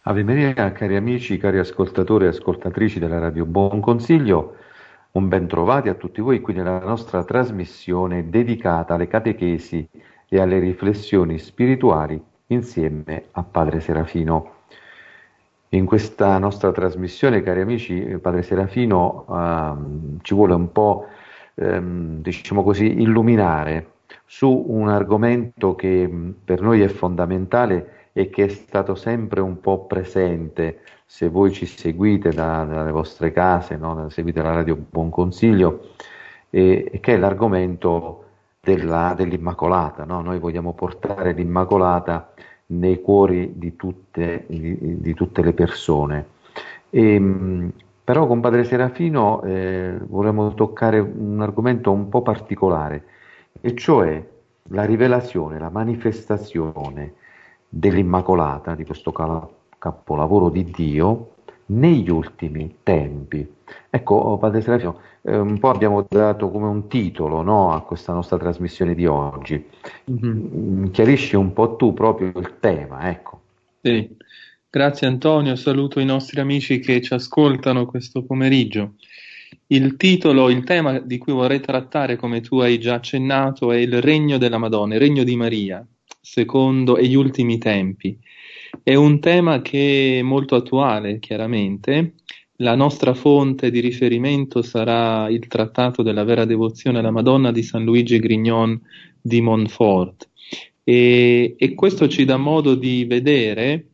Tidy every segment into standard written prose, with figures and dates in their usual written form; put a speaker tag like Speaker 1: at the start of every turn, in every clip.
Speaker 1: Ave Maria, cari amici, cari ascoltatori e ascoltatrici della Radio Buon Consiglio, un ben trovati a tutti voi qui nella nostra trasmissione dedicata alle catechesi e alle riflessioni spirituali insieme a Padre Serafino. In questa nostra trasmissione, cari amici, Padre Serafino ci vuole un po', diciamo così, illuminare su un argomento che per noi è fondamentale e che è stato sempre un po' presente. Se voi ci seguite dalle vostre case, no? Seguite la Radio Buon Consiglio, e che è l'argomento dell'Immacolata, no? Noi vogliamo portare l'Immacolata nei cuori di tutte le persone. Però con Padre Serafino vorremmo toccare un argomento un po' particolare, e cioè la rivelazione, la manifestazione dell'Immacolata, di questo capolavoro di Dio, negli ultimi tempi. Ecco, Padre Serafino, un po' abbiamo dato come un titolo, no, a questa nostra trasmissione di oggi.
Speaker 2: Mhm.
Speaker 1: Chiarisci un po' tu proprio il tema, ecco.
Speaker 2: Sì. Grazie Antonio, saluto i nostri amici che ci ascoltano questo pomeriggio. Il titolo, il tema di cui vorrei trattare, come tu hai già accennato, è il regno della Madonna, il regno di Maria, secondo e gli ultimi tempi. È un tema che è molto attuale, chiaramente. La nostra fonte di riferimento sarà il Trattato della vera devozione alla Madonna di San Luigi Grignon di Montfort. E questo ci dà modo di vedere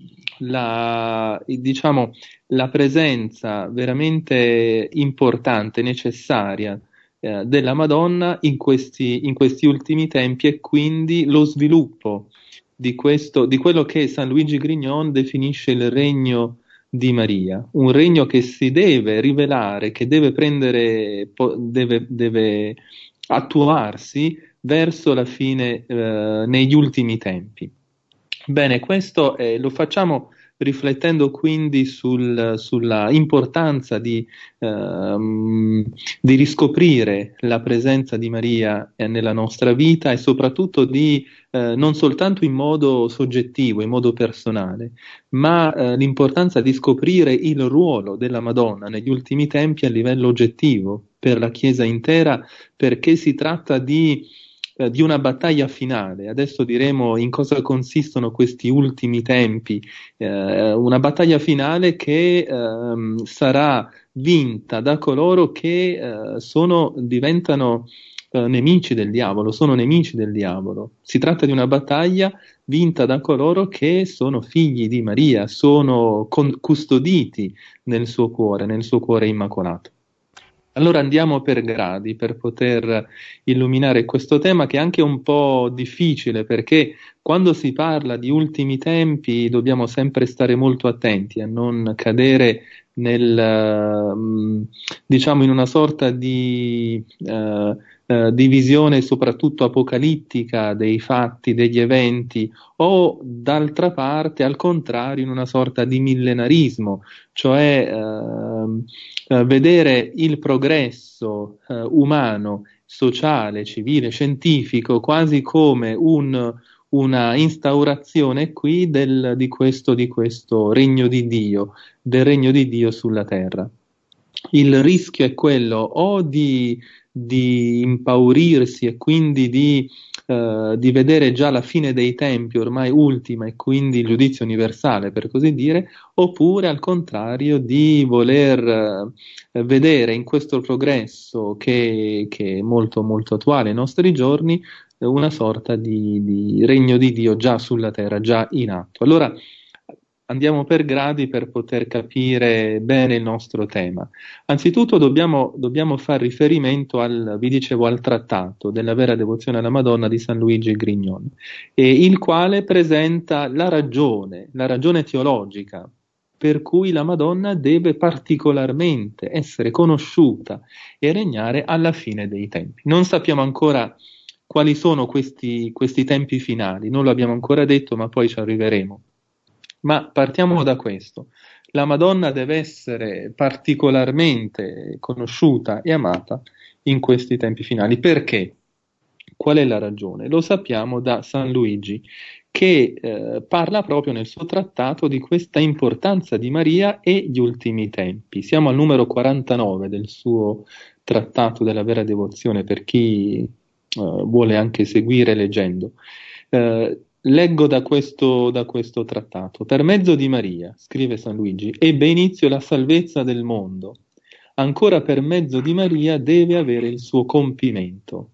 Speaker 2: diciamo, la presenza veramente importante, necessaria, della Madonna in questi ultimi tempi, e quindi lo sviluppo di quello che San Luigi Grignon definisce il regno di Maria, un regno che si deve rivelare, che deve deve attuarsi verso la fine, negli ultimi tempi. Bene, questo lo facciamo riflettendo quindi sulla importanza ehm, di riscoprire la presenza di Maria nella nostra vita, e soprattutto non soltanto in modo soggettivo, in modo personale, ma l'importanza di scoprire il ruolo della Madonna negli ultimi tempi a livello oggettivo per la Chiesa intera, perché si tratta di una battaglia finale. Adesso diremo in cosa consistono questi ultimi tempi, una battaglia finale che sarà vinta da coloro che diventano nemici del diavolo, sono nemici del diavolo. Si tratta di una battaglia vinta da coloro che sono figli di Maria, sono custoditi nel suo cuore immacolato. Allora andiamo per gradi per poter illuminare questo tema, che è anche un po' difficile, perché quando si parla di ultimi tempi dobbiamo sempre stare molto attenti a non cadere diciamo, in una sorta di visione soprattutto apocalittica dei fatti, degli eventi, o d'altra parte, al contrario, in una sorta di millenarismo, cioè vedere il progresso umano, sociale, civile, scientifico, quasi come una instaurazione qui di questo regno di Dio, del regno di Dio sulla terra. Il rischio è quello o di impaurirsi, e quindi di vedere già la fine dei tempi ormai ultima, e quindi il giudizio universale, per così dire, oppure al contrario di voler vedere in questo progresso che è molto molto attuale ai nostri giorni, una sorta di regno di Dio già sulla terra, già in atto. Allora andiamo per gradi per poter capire bene il nostro tema. Anzitutto dobbiamo fare riferimento vi dicevo, al trattato della vera devozione alla Madonna di San Luigi Grignon, il quale presenta la ragione teologica per cui la Madonna deve particolarmente essere conosciuta e regnare alla fine dei tempi. Non sappiamo ancora quali sono questi tempi finali, non lo abbiamo ancora detto, ma poi ci arriveremo. Ma partiamo da questo. La Madonna deve essere particolarmente conosciuta e amata in questi tempi finali. Perché? Qual è la ragione? Lo sappiamo da San Luigi, che parla proprio nel suo trattato di questa importanza di Maria e gli ultimi tempi. Siamo al numero 49 del suo trattato della vera devozione, per chi vuole anche seguire leggendo. Leggo da questo trattato. Per mezzo di Maria, scrive San Luigi, ebbe inizio la salvezza del mondo. Ancora per mezzo di Maria deve avere il suo compimento.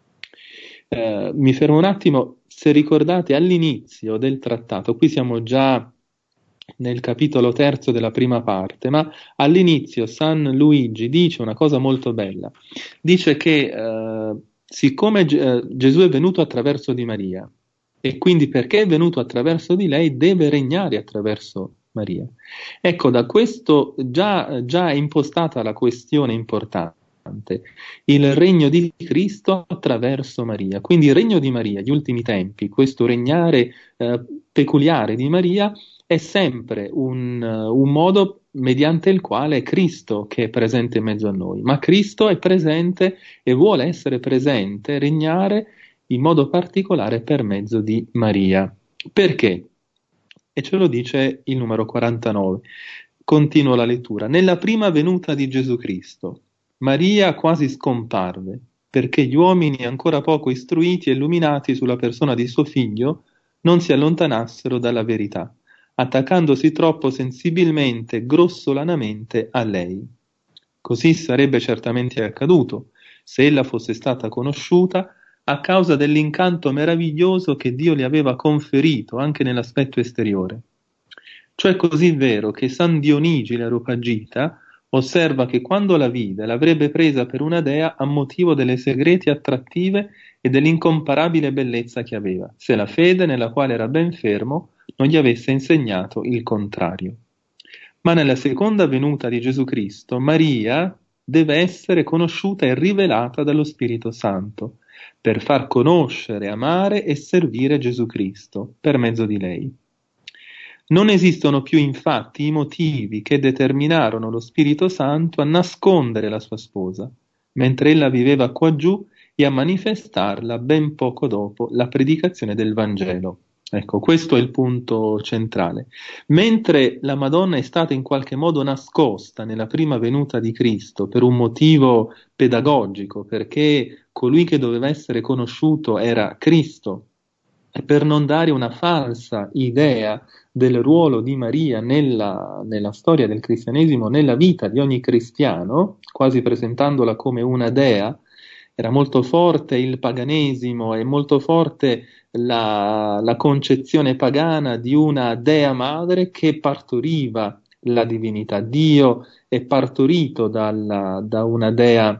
Speaker 2: Mi fermo un attimo, se ricordate all'inizio del trattato, qui siamo già nel capitolo terzo della prima parte, ma all'inizio San Luigi dice una cosa molto bella, dice che siccome Gesù è venuto attraverso di Maria, e quindi perché è venuto attraverso di lei deve regnare attraverso Maria. Ecco, da questo già è impostata la questione importante. Il regno di Cristo attraverso Maria. Quindi il regno di Maria, gli ultimi tempi, questo regnare peculiare di Maria è sempre un modo mediante il quale è Cristo che è presente in mezzo a noi, ma Cristo è presente e vuole essere presente, regnare in modo particolare per mezzo di Maria. Perché? E ce lo dice il numero 49. Continuo la lettura. Nella prima venuta di Gesù Cristo, Maria quasi scomparve, perché gli uomini ancora poco istruiti e illuminati sulla persona di suo figlio non si allontanassero dalla verità, attaccandosi troppo sensibilmente e grossolanamente a lei. Così sarebbe certamente accaduto, se ella fosse stata conosciuta a causa dell'incanto meraviglioso che Dio le aveva conferito anche nell'aspetto esteriore. Ciò è così vero che San Dionigi l'Areopagita osserva che quando la vide l'avrebbe presa per una dea a motivo delle segrete attrattive e dell'incomparabile bellezza che aveva, se la fede nella quale era ben fermo non gli avesse insegnato il contrario. Ma nella seconda venuta di Gesù Cristo, Maria deve essere conosciuta e rivelata dallo Spirito Santo, per far conoscere, amare e servire Gesù Cristo per mezzo di lei. Non esistono più infatti i motivi che determinarono lo Spirito Santo a nascondere la sua sposa, mentre ella viveva qua giù e a manifestarla ben poco dopo la predicazione del Vangelo. Ecco, questo è il punto centrale. Mentre la Madonna è stata in qualche modo nascosta nella prima venuta di Cristo per un motivo pedagogico, perché colui che doveva essere conosciuto era Cristo, e per non dare una falsa idea del ruolo di Maria nella storia del cristianesimo, nella vita di ogni cristiano, quasi presentandola come una dea, era molto forte il paganesimo e molto forte la concezione pagana di una dea madre che partoriva la divinità. Dio è partorito da una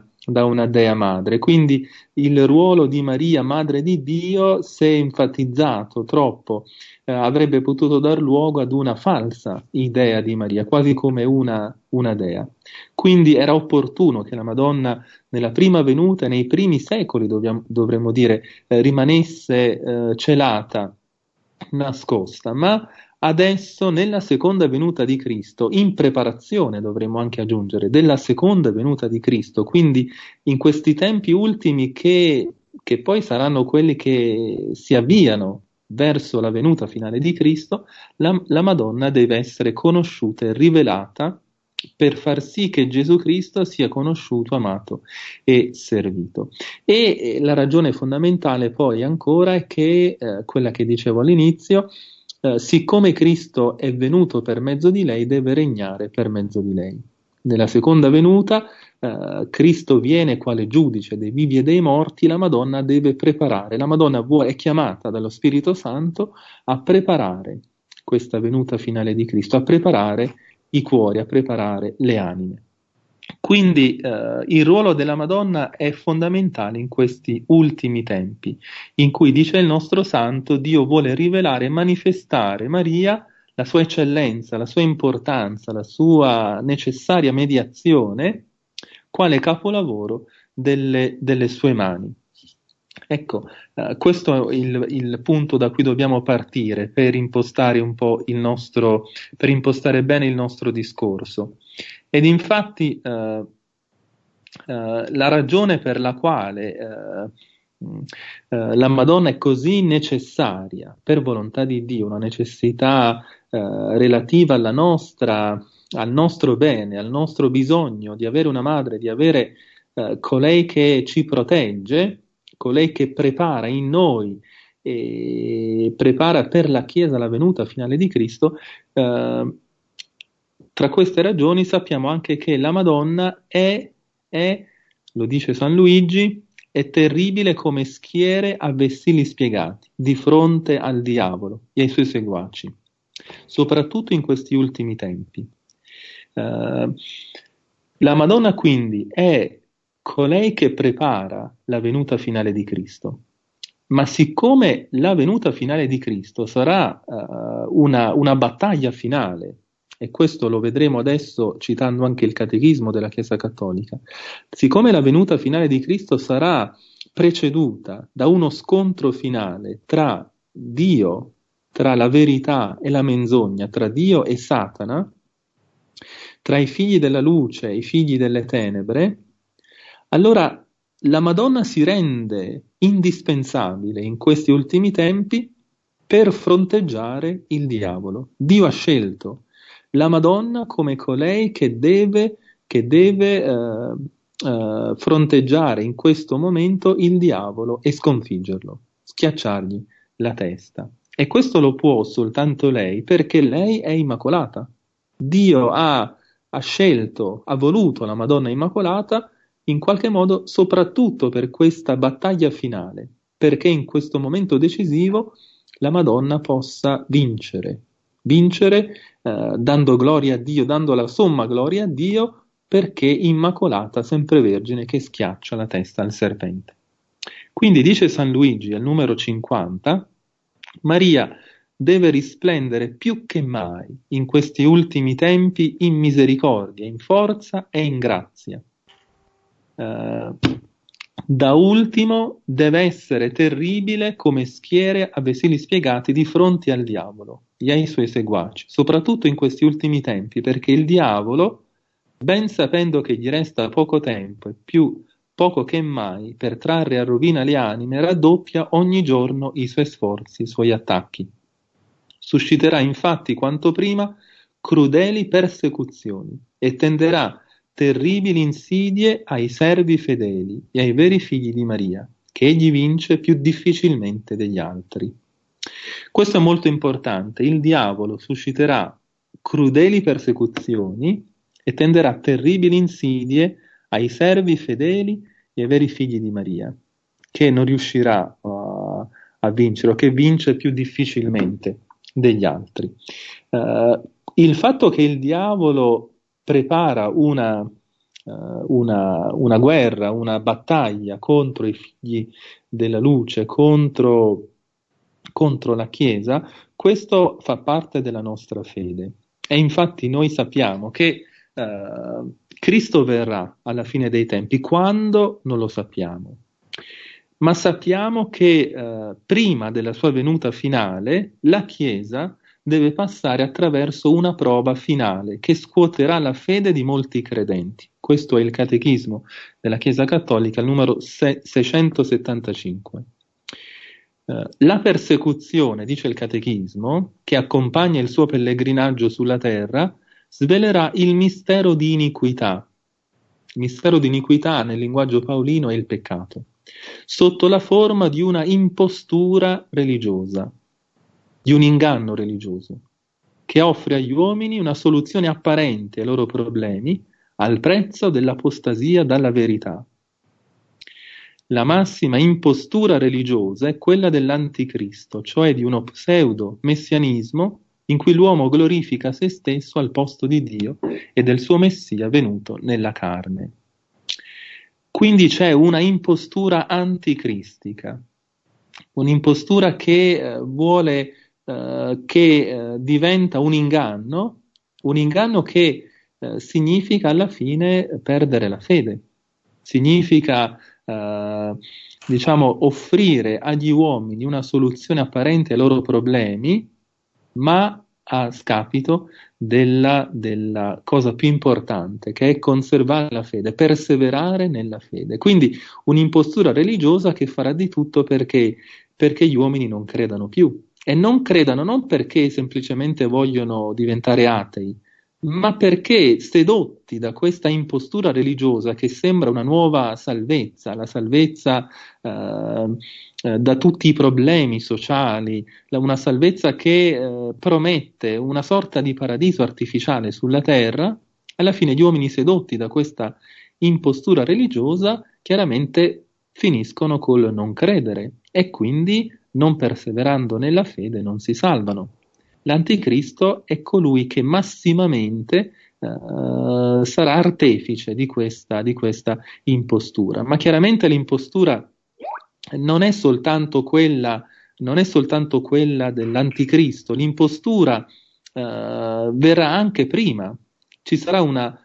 Speaker 2: dea madre. Quindi il ruolo di Maria, madre di Dio, se enfatizzato troppo, avrebbe potuto dar luogo ad una falsa idea di Maria, quasi come una dea. Quindi era opportuno che la Madonna nella prima venuta e nei primi secoli, dovremmo dire, rimanesse celata, nascosta, ma adesso nella seconda venuta di Cristo, in preparazione dovremmo anche aggiungere, della seconda venuta di Cristo, quindi in questi tempi ultimi che poi saranno quelli che si avviano verso la venuta finale di Cristo, la Madonna deve essere conosciuta e rivelata per far sì che Gesù Cristo sia conosciuto, amato e servito. E la ragione fondamentale poi ancora è che, quella che dicevo all'inizio, siccome Cristo è venuto per mezzo di lei, deve regnare per mezzo di lei. Nella seconda venuta, Cristo viene quale giudice dei vivi e dei morti, la Madonna deve preparare, la Madonna è chiamata dallo Spirito Santo a preparare questa venuta finale di Cristo, a preparare i cuori, a preparare le anime. Quindi il ruolo della Madonna è fondamentale in questi ultimi tempi, in cui dice il nostro santo, Dio vuole rivelare e manifestare Maria, la sua eccellenza, la sua importanza, la sua necessaria mediazione, quale capolavoro delle sue mani. Ecco, questo è il punto da cui dobbiamo partire per impostare un po' per impostare bene il nostro discorso. Ed infatti la ragione per la quale La Madonna è così necessaria per volontà di Dio, una necessità relativa al nostro bene, al nostro bisogno di avere una madre, di avere colei che ci protegge, colei che prepara in noi e prepara per la Chiesa la venuta finale di Cristo. Tra queste ragioni sappiamo anche che la Madonna lo dice San Luigi, è terribile come schiere a vessilli spiegati di fronte al diavolo e ai suoi seguaci, soprattutto in questi ultimi tempi. La Madonna quindi è colei che prepara la venuta finale di Cristo, ma siccome la venuta finale di Cristo sarà una battaglia finale, e questo lo vedremo adesso citando anche il Catechismo della Chiesa Cattolica, siccome la venuta finale di Cristo sarà preceduta da uno scontro finale tra Dio, tra la verità e la menzogna, tra Dio e Satana, tra i figli della luce e i figli delle tenebre, allora la Madonna si rende indispensabile in questi ultimi tempi per fronteggiare il diavolo. Dio ha scelto la Madonna come colei che deve fronteggiare in questo momento il diavolo e sconfiggerlo, schiacciargli la testa. E questo lo può soltanto lei, perché lei è immacolata. Dio ha scelto, ha voluto la Madonna Immacolata in qualche modo soprattutto per questa battaglia finale, perché in questo momento decisivo la Madonna possa vincere dando gloria a Dio, dando la somma gloria a Dio, perché Immacolata, sempre Vergine, che schiaccia la testa al serpente. Quindi dice San Luigi al numero 50, Maria deve risplendere più che mai in questi ultimi tempi in misericordia, in forza e in grazia. Da ultimo deve essere terribile come schiere a vessilli spiegati di fronte al diavolo e ai suoi seguaci, soprattutto in questi ultimi tempi, perché il diavolo, ben sapendo che gli resta poco tempo e più poco che mai per trarre a rovina le anime, raddoppia ogni giorno i suoi sforzi, i suoi attacchi. Susciterà infatti quanto prima crudeli persecuzioni e tenderà terribili insidie ai servi fedeli e ai veri figli di Maria, che egli vince più difficilmente degli altri. Questo è molto importante. Il diavolo susciterà crudeli persecuzioni e tenderà terribili insidie ai servi fedeli e ai veri figli di Maria, che non riuscirà a vincere, o che vince più difficilmente degli altri. Il fatto che il diavolo prepara una guerra, una battaglia contro i figli della luce, contro la Chiesa, questo fa parte della nostra fede. E infatti noi sappiamo che Cristo verrà alla fine dei tempi. Quando? Non lo sappiamo. Ma sappiamo che prima della sua venuta finale, la Chiesa deve passare attraverso una prova finale che scuoterà la fede di molti credenti. Questo è il Catechismo della Chiesa Cattolica, il numero 675. La persecuzione, dice il Catechismo, che accompagna il suo pellegrinaggio sulla terra, svelerà il mistero di iniquità. Il mistero di iniquità nel linguaggio paolino è il peccato, sotto la forma di una impostura religiosa, di un inganno religioso, che offre agli uomini una soluzione apparente ai loro problemi al prezzo dell'apostasia dalla verità. La massima impostura religiosa è quella dell'anticristo, cioè di uno pseudo-messianismo in cui l'uomo glorifica se stesso al posto di Dio e del suo Messia venuto nella carne. Quindi c'è una impostura anticristica, un'impostura che diventa un inganno che significa alla fine perdere la fede, significa offrire agli uomini una soluzione apparente ai loro problemi, ma a scapito della cosa più importante, che è conservare la fede, perseverare nella fede. Quindi un'impostura religiosa che farà di tutto perché gli uomini non credano più. E non credano non perché semplicemente vogliono diventare atei, ma perché sedotti da questa impostura religiosa che sembra una nuova salvezza, la salvezza da tutti i problemi sociali, una salvezza che promette una sorta di paradiso artificiale sulla terra, alla fine gli uomini sedotti da questa impostura religiosa chiaramente finiscono col non credere e quindi non perseverando nella fede non si salvano. L'anticristo è colui che massimamente sarà artefice di questa impostura, ma chiaramente l'impostura non è soltanto quella dell'anticristo, l'impostura verrà anche prima. Ci sarà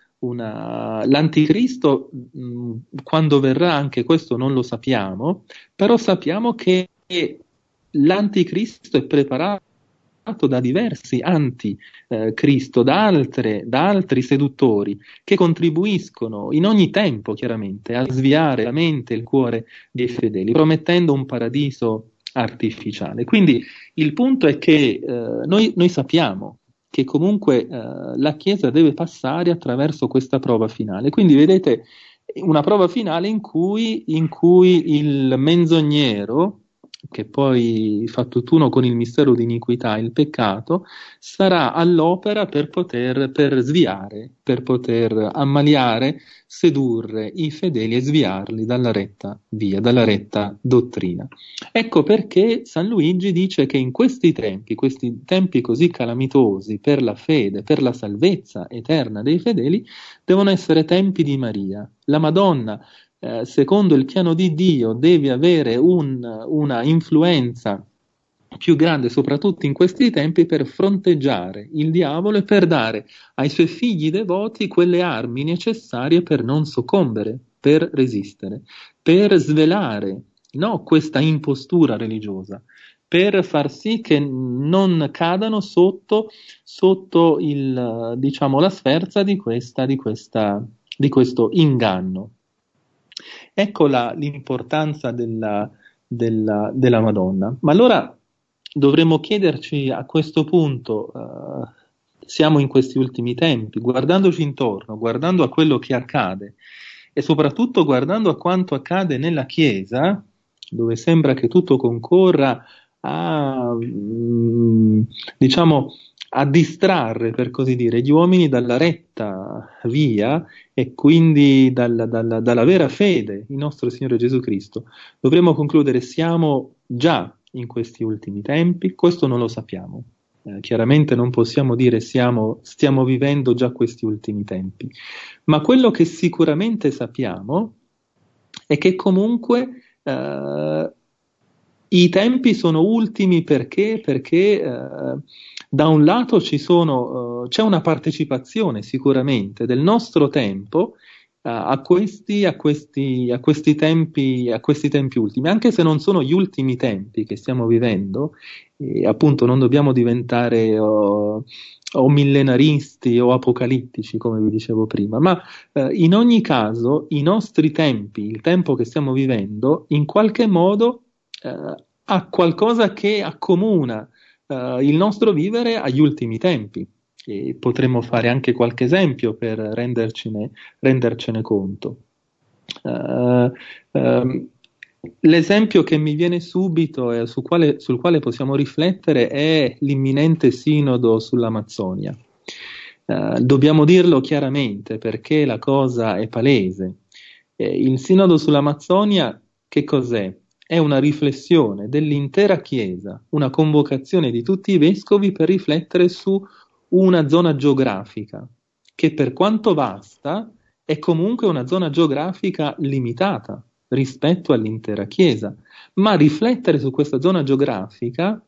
Speaker 2: l'anticristo quando verrà, anche questo non lo sappiamo, però sappiamo che l'anticristo è preparato da diversi anticristo, da altri seduttori che contribuiscono in ogni tempo chiaramente a sviare la mente e il cuore dei fedeli, promettendo un paradiso artificiale. Quindi il punto è che noi sappiamo che comunque la Chiesa deve passare attraverso questa prova finale. Quindi vedete una prova finale in cui il menzognero, che poi fa tutt'uno con il mistero di iniquità, il peccato, sarà all'opera per sviare, per poter ammaliare, sedurre i fedeli e sviarli dalla retta via, dalla retta dottrina. Ecco perché San Luigi dice che in questi tempi così calamitosi per la fede, per la salvezza eterna dei fedeli, devono essere tempi di Maria. La Madonna, secondo il piano di Dio, deve avere una influenza più grande, soprattutto in questi tempi, per fronteggiare il diavolo e per dare ai suoi figli devoti quelle armi necessarie per non soccombere, per resistere, per svelare questa impostura religiosa, per far sì che non cadano sotto la sferza di questo inganno. Ecco l'importanza della Madonna. Ma allora dovremmo chiederci a questo punto, siamo in questi ultimi tempi, guardandoci intorno, guardando a quello che accade e soprattutto guardando a quanto accade nella Chiesa, dove sembra che tutto concorra a distrarre, per così dire, gli uomini dalla retta via e quindi dalla vera fede in nostro Signore Gesù Cristo. Dovremmo concludere, siamo già in questi ultimi tempi, questo non lo sappiamo. Chiaramente non possiamo dire stiamo vivendo già questi ultimi tempi, ma quello che sicuramente sappiamo è che comunque i tempi sono ultimi perché da un lato c'è una partecipazione sicuramente del nostro tempo a questi tempi ultimi, anche se non sono gli ultimi tempi che stiamo vivendo, e appunto non dobbiamo diventare o millenaristi o apocalittici, come vi dicevo prima, ma in ogni caso i nostri tempi, il tempo che stiamo vivendo, in qualche modo ha qualcosa che accomuna il nostro vivere agli ultimi tempi. E potremmo fare anche qualche esempio per rendercene conto. L'esempio che mi viene subito e sul quale possiamo riflettere è l'imminente sinodo sull'Amazzonia. Dobbiamo dirlo chiaramente perché la cosa è palese. Il sinodo sull'Amazzonia che cos'è? È una riflessione dell'intera Chiesa, una convocazione di tutti i vescovi per riflettere su una zona geografica che, per quanto vasta, è comunque una zona geografica limitata rispetto all'intera Chiesa. Ma riflettere su questa zona geografica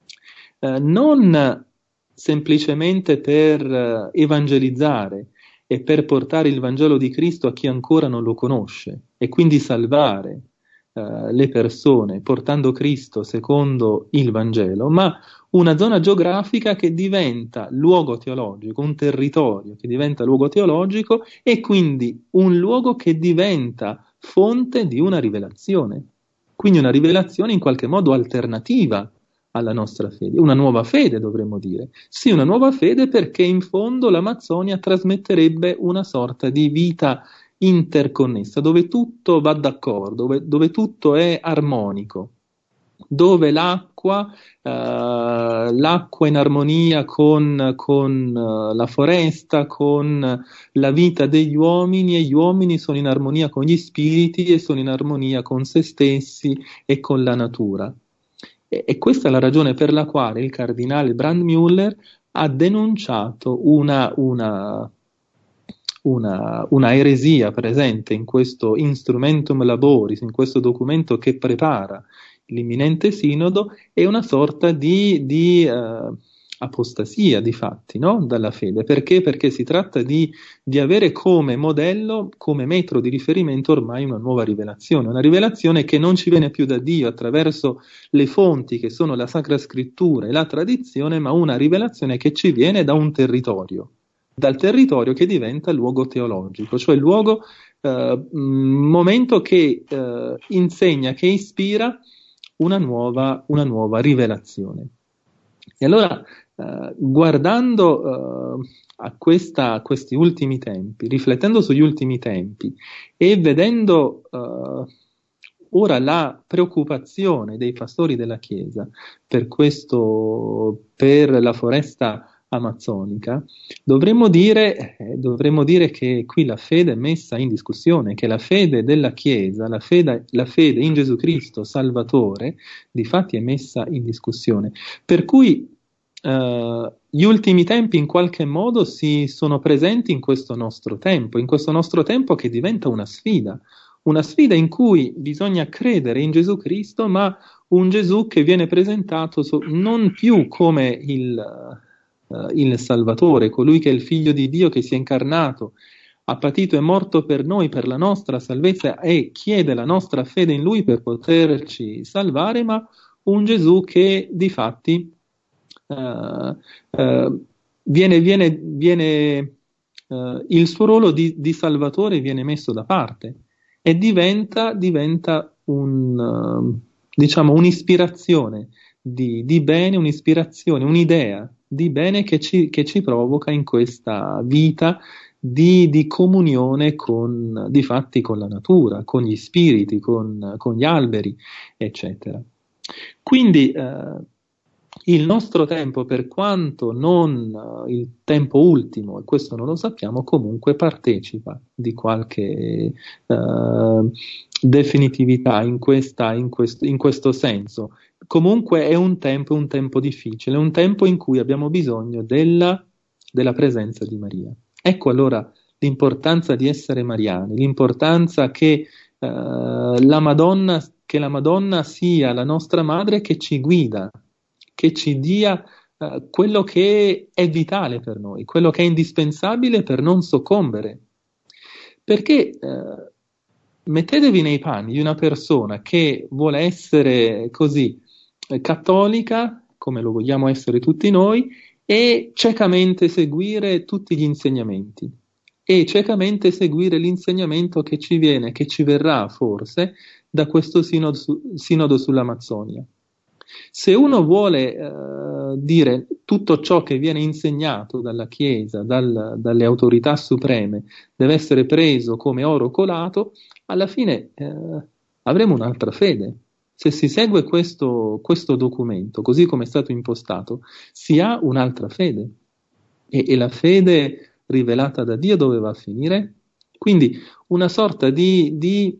Speaker 2: non semplicemente per evangelizzare e per portare il Vangelo di Cristo a chi ancora non lo conosce e quindi salvare le persone portando Cristo secondo il Vangelo, ma una zona geografica che diventa luogo teologico, un territorio che diventa luogo teologico e quindi un luogo che diventa fonte di una rivelazione. Quindi una rivelazione in qualche modo alternativa alla nostra fede, una nuova fede dovremmo dire. Sì, una nuova fede perché in fondo l'Amazzonia trasmetterebbe una sorta di vita interconnessa, dove tutto va d'accordo, dove tutto è armonico, dove l'acqua in armonia con la foresta, con la vita degli uomini, e gli uomini sono in armonia con gli spiriti e sono in armonia con se stessi e con la natura. E questa è la ragione per la quale il cardinale Brandmüller ha denunciato una eresia presente in questo Instrumentum Laboris, in questo documento che prepara l'imminente sinodo, è una sorta di apostasia di fatti, no? Dalla fede. Perché? Perché si tratta di avere come modello, come metro di riferimento ormai una nuova rivelazione, una rivelazione che non ci viene più da Dio attraverso le fonti che sono la Sacra Scrittura e la tradizione, ma una rivelazione che ci viene da un territorio, dal territorio che diventa luogo teologico, cioè luogo, momento che insegna, che ispira una nuova rivelazione. E allora, guardando a questi ultimi tempi, riflettendo sugli ultimi tempi e vedendo ora la preoccupazione dei pastori della Chiesa per la foresta amazzonica, dovremmo dire che qui la fede è messa in discussione, che la fede della Chiesa, la fede in Gesù Cristo Salvatore, difatti è messa in discussione. Per cui gli ultimi tempi in qualche modo si sono presenti in questo nostro tempo che diventa una sfida in cui bisogna credere in Gesù Cristo, ma un Gesù che viene presentato non più come il Salvatore, colui che è il Figlio di Dio che si è incarnato, ha patito e morto per noi, per la nostra salvezza, e chiede la nostra fede in Lui per poterci salvare, ma un Gesù che di fatti il suo ruolo di Salvatore viene messo da parte e diventa un'ispirazione di bene, un'idea di bene che ci provoca in questa vita di comunione di fatti con la natura, con gli spiriti, con gli alberi, eccetera. Quindi il nostro tempo, per quanto non il tempo ultimo, e questo non lo sappiamo, comunque partecipa di qualche definitività in questo senso. Comunque è un tempo difficile, è un tempo in cui abbiamo bisogno della presenza di Maria. Ecco allora l'importanza di essere mariani, l'importanza che la Madonna sia la nostra madre che ci guida, che ci dia quello che è vitale per noi, quello che è indispensabile per non soccombere. Perché mettetevi nei panni di una persona che vuole essere così cattolica, come lo vogliamo essere tutti noi, e ciecamente seguire tutti gli insegnamenti, e ciecamente seguire l'insegnamento che ci verrà forse da questo sinodo sull'Amazzonia. Se uno vuole dire tutto ciò che viene insegnato dalla Chiesa, dalle autorità supreme, deve essere preso come oro colato, alla fine avremo un'altra fede. Se si segue questo documento, così come è stato impostato, si ha un'altra fede. E la fede rivelata da Dio dove va a finire? Quindi una sorta di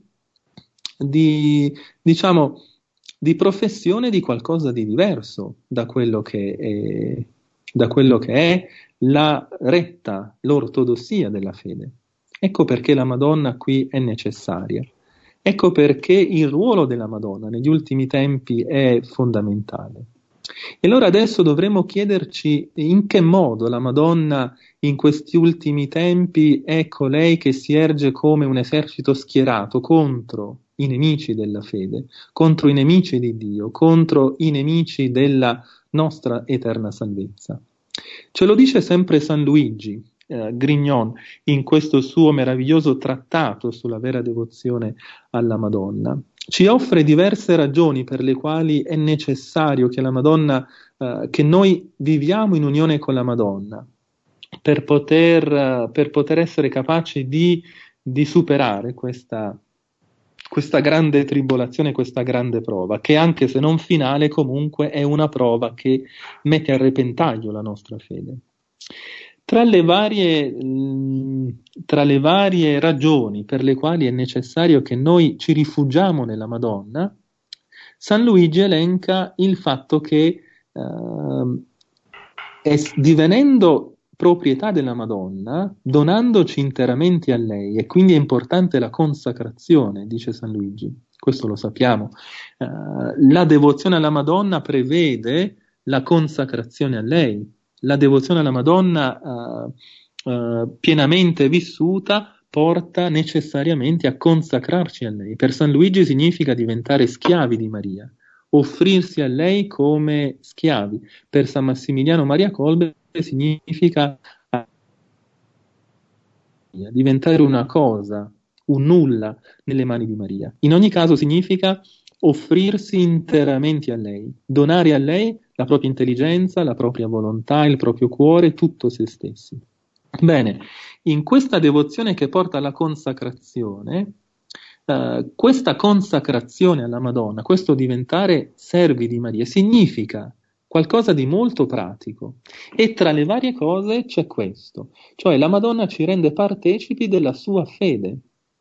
Speaker 2: professione di qualcosa di diverso da quello che è la retta, l'ortodossia della fede. Ecco perché la Madonna qui è necessaria. Ecco perché il ruolo della Madonna negli ultimi tempi è fondamentale. E allora adesso dovremmo chiederci in che modo la Madonna in questi ultimi tempi è colei che si erge come un esercito schierato contro i nemici della fede, contro i nemici di Dio, contro i nemici della nostra eterna salvezza. Ce lo dice sempre San Luigi Grignon in questo suo meraviglioso trattato sulla vera devozione alla Madonna. Ci offre diverse ragioni per le quali è necessario che la Madonna, che noi viviamo in unione con la Madonna, per poter essere capaci di superare questa grande tribolazione, questa grande prova, che anche se non finale, comunque è una prova che mette a repentaglio la nostra fede. Tra le varie ragioni per le quali è necessario che noi ci rifugiamo nella Madonna, San Luigi elenca il fatto che divenendo proprietà della Madonna, donandoci interamente a lei, e quindi è importante la consacrazione, dice San Luigi, questo lo sappiamo. La devozione alla Madonna prevede la consacrazione a lei. La devozione alla Madonna pienamente vissuta porta necessariamente a consacrarci a lei. Per San Luigi significa diventare schiavi di Maria, offrirsi a lei come schiavi. Per San Massimiliano Maria Kolbe significa diventare una cosa, un nulla nelle mani di Maria. In ogni caso significa offrirsi interamente a lei, donare a lei la propria intelligenza, la propria volontà, il proprio cuore, tutto se stessi. Bene, in questa devozione che porta alla consacrazione, questa consacrazione alla Madonna, questo diventare servi di Maria, significa qualcosa di molto pratico, e tra le varie cose c'è questo, cioè la Madonna ci rende partecipi della sua fede.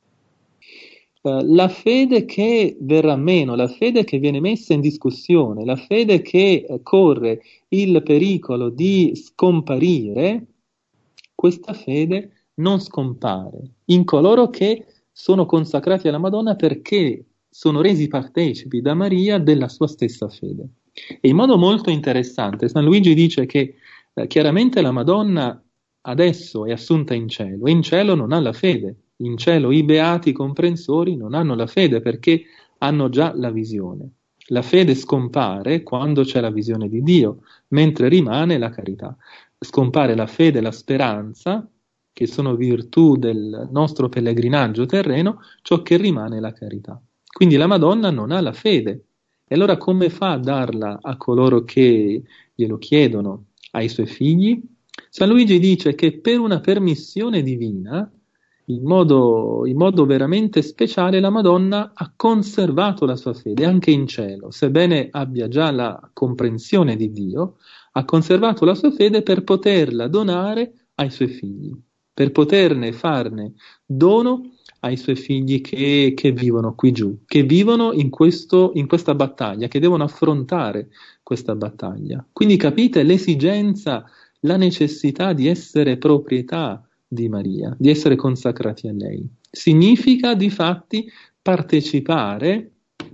Speaker 2: La fede che verrà meno, la fede che viene messa in discussione, la fede che corre il pericolo di scomparire, questa fede non scompare in coloro che sono consacrati alla Madonna perché sono resi partecipi da Maria della sua stessa fede. E in modo molto interessante San Luigi dice che chiaramente la Madonna adesso è assunta in cielo, e in cielo non ha la fede. In cielo i beati comprensori non hanno la fede perché hanno già la visione. La fede scompare quando c'è la visione di Dio, mentre rimane la carità. Scompare la fede e la speranza, che sono virtù del nostro pellegrinaggio terreno, ciò che rimane è la carità. Quindi la Madonna non ha la fede. E allora come fa a darla a coloro che glielo chiedono, ai suoi figli? San Luigi dice che per una permissione divina, in modo veramente speciale, la Madonna ha conservato la sua fede anche in cielo, sebbene abbia già la comprensione di Dio, ha conservato la sua fede per poterla donare ai suoi figli, per poterne farne dono ai suoi figli che vivono qui giù, che vivono in questa battaglia, che devono affrontare questa battaglia. Quindi capite l'esigenza, la necessità di essere proprietà di Maria, di essere consacrati a lei. Significa difatti partecipare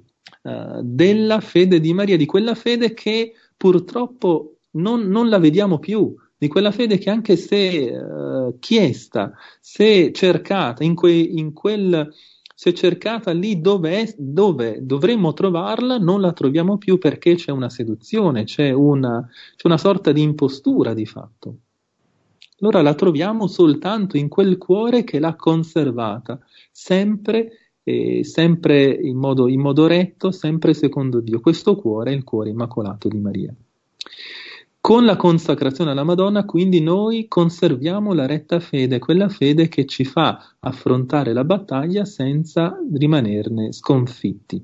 Speaker 2: della fede di Maria, di quella fede che purtroppo non la vediamo più, di quella fede che anche se chiesta, se cercata, se cercata lì dove dovremmo trovarla, non la troviamo più perché c'è una seduzione, c'è una sorta di impostura di fatto. Allora la troviamo soltanto in quel cuore che l'ha conservata, sempre in modo retto, sempre secondo Dio. Questo cuore è il cuore immacolato di Maria. Con la consacrazione alla Madonna, quindi, noi conserviamo la retta fede, quella fede che ci fa affrontare la battaglia senza rimanerne sconfitti.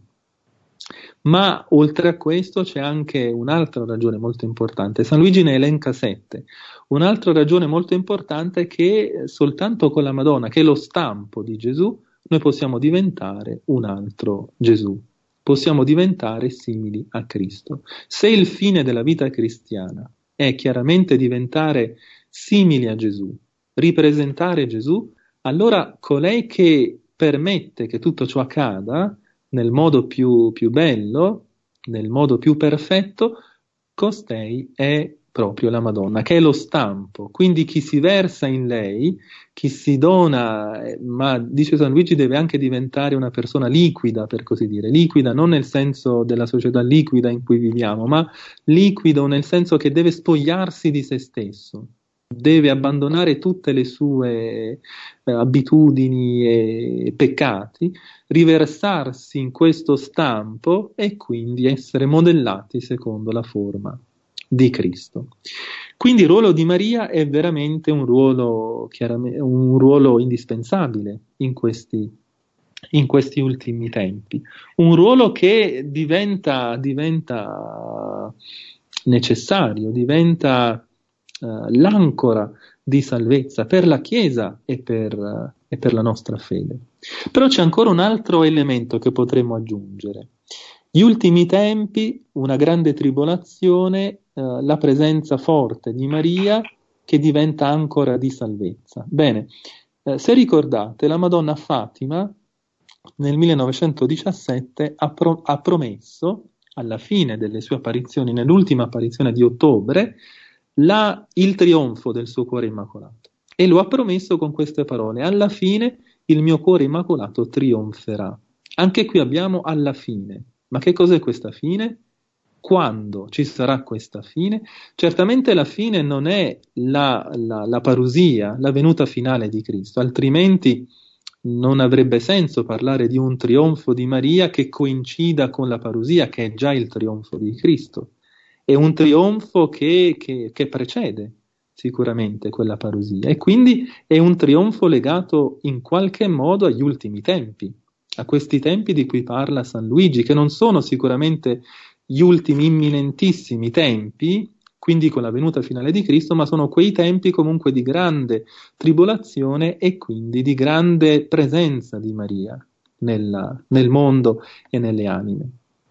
Speaker 2: Ma oltre a questo c'è anche un'altra ragione molto importante. San Luigi ne elenca 7. Un'altra ragione molto importante è che soltanto con la Madonna, che è lo stampo di Gesù, noi possiamo diventare un altro Gesù. Possiamo diventare simili a Cristo. Se il fine della vita cristiana è chiaramente diventare simili a Gesù, ripresentare Gesù, allora colei che permette che tutto ciò accada nel modo più bello, nel modo più perfetto, costei è proprio la Madonna, che è lo stampo. Quindi chi si versa in lei, chi si dona, ma dice San Luigi deve anche diventare una persona liquida, per così dire, liquida non nel senso della società liquida in cui viviamo, ma liquido nel senso che deve spogliarsi di se stesso, deve abbandonare tutte le sue abitudini e peccati, riversarsi in questo stampo e quindi essere modellati secondo la forma di Cristo. Quindi il ruolo di Maria è veramente un ruolo indispensabile in questi ultimi tempi, un ruolo che diventa necessario, diventa l'ancora di salvezza per la Chiesa e per la nostra fede. Però c'è ancora un altro elemento che potremmo aggiungere. Gli ultimi tempi, una grande tribolazione, la presenza forte di Maria che diventa ancora di salvezza. Bene, se ricordate, la Madonna Fatima nel 1917 ha promesso, alla fine delle sue apparizioni, nell'ultima apparizione di ottobre, il trionfo del suo cuore immacolato. E lo ha promesso con queste parole: alla fine il mio cuore immacolato trionferà. Anche qui abbiamo alla fine. Ma che cos'è questa fine? Quando ci sarà questa fine? Certamente la fine non è la parusia, la venuta finale di Cristo, altrimenti non avrebbe senso parlare di un trionfo di Maria che coincida con la parusia, che è già il trionfo di Cristo. È un trionfo che precede sicuramente quella parusia, e quindi è un trionfo legato in qualche modo agli ultimi tempi, a questi tempi di cui parla San Luigi, che non sono sicuramente gli ultimi imminentissimi tempi, quindi con la venuta finale di Cristo, ma sono quei tempi comunque di grande tribolazione e quindi di grande presenza di Maria nel mondo e nelle anime.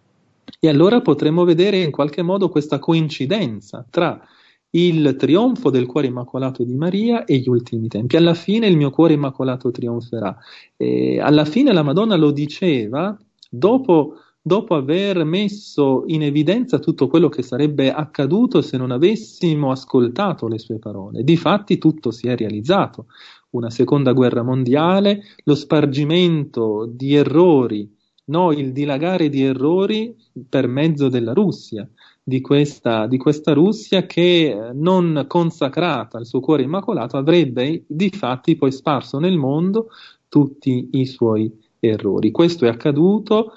Speaker 2: E allora potremmo vedere in qualche modo questa coincidenza tra il trionfo del cuore immacolato di Maria e gli ultimi tempi. Alla fine il mio cuore immacolato trionferà. E alla fine la Madonna lo diceva dopo aver messo in evidenza tutto quello che sarebbe accaduto se non avessimo ascoltato le sue parole. Difatti tutto si è realizzato. Una seconda guerra mondiale, lo spargimento di errori, il dilagare di errori per mezzo della Russia, di questa Russia che, non consacrata al suo cuore immacolato, avrebbe difatti poi sparso nel mondo tutti i suoi errori. Questo è accaduto,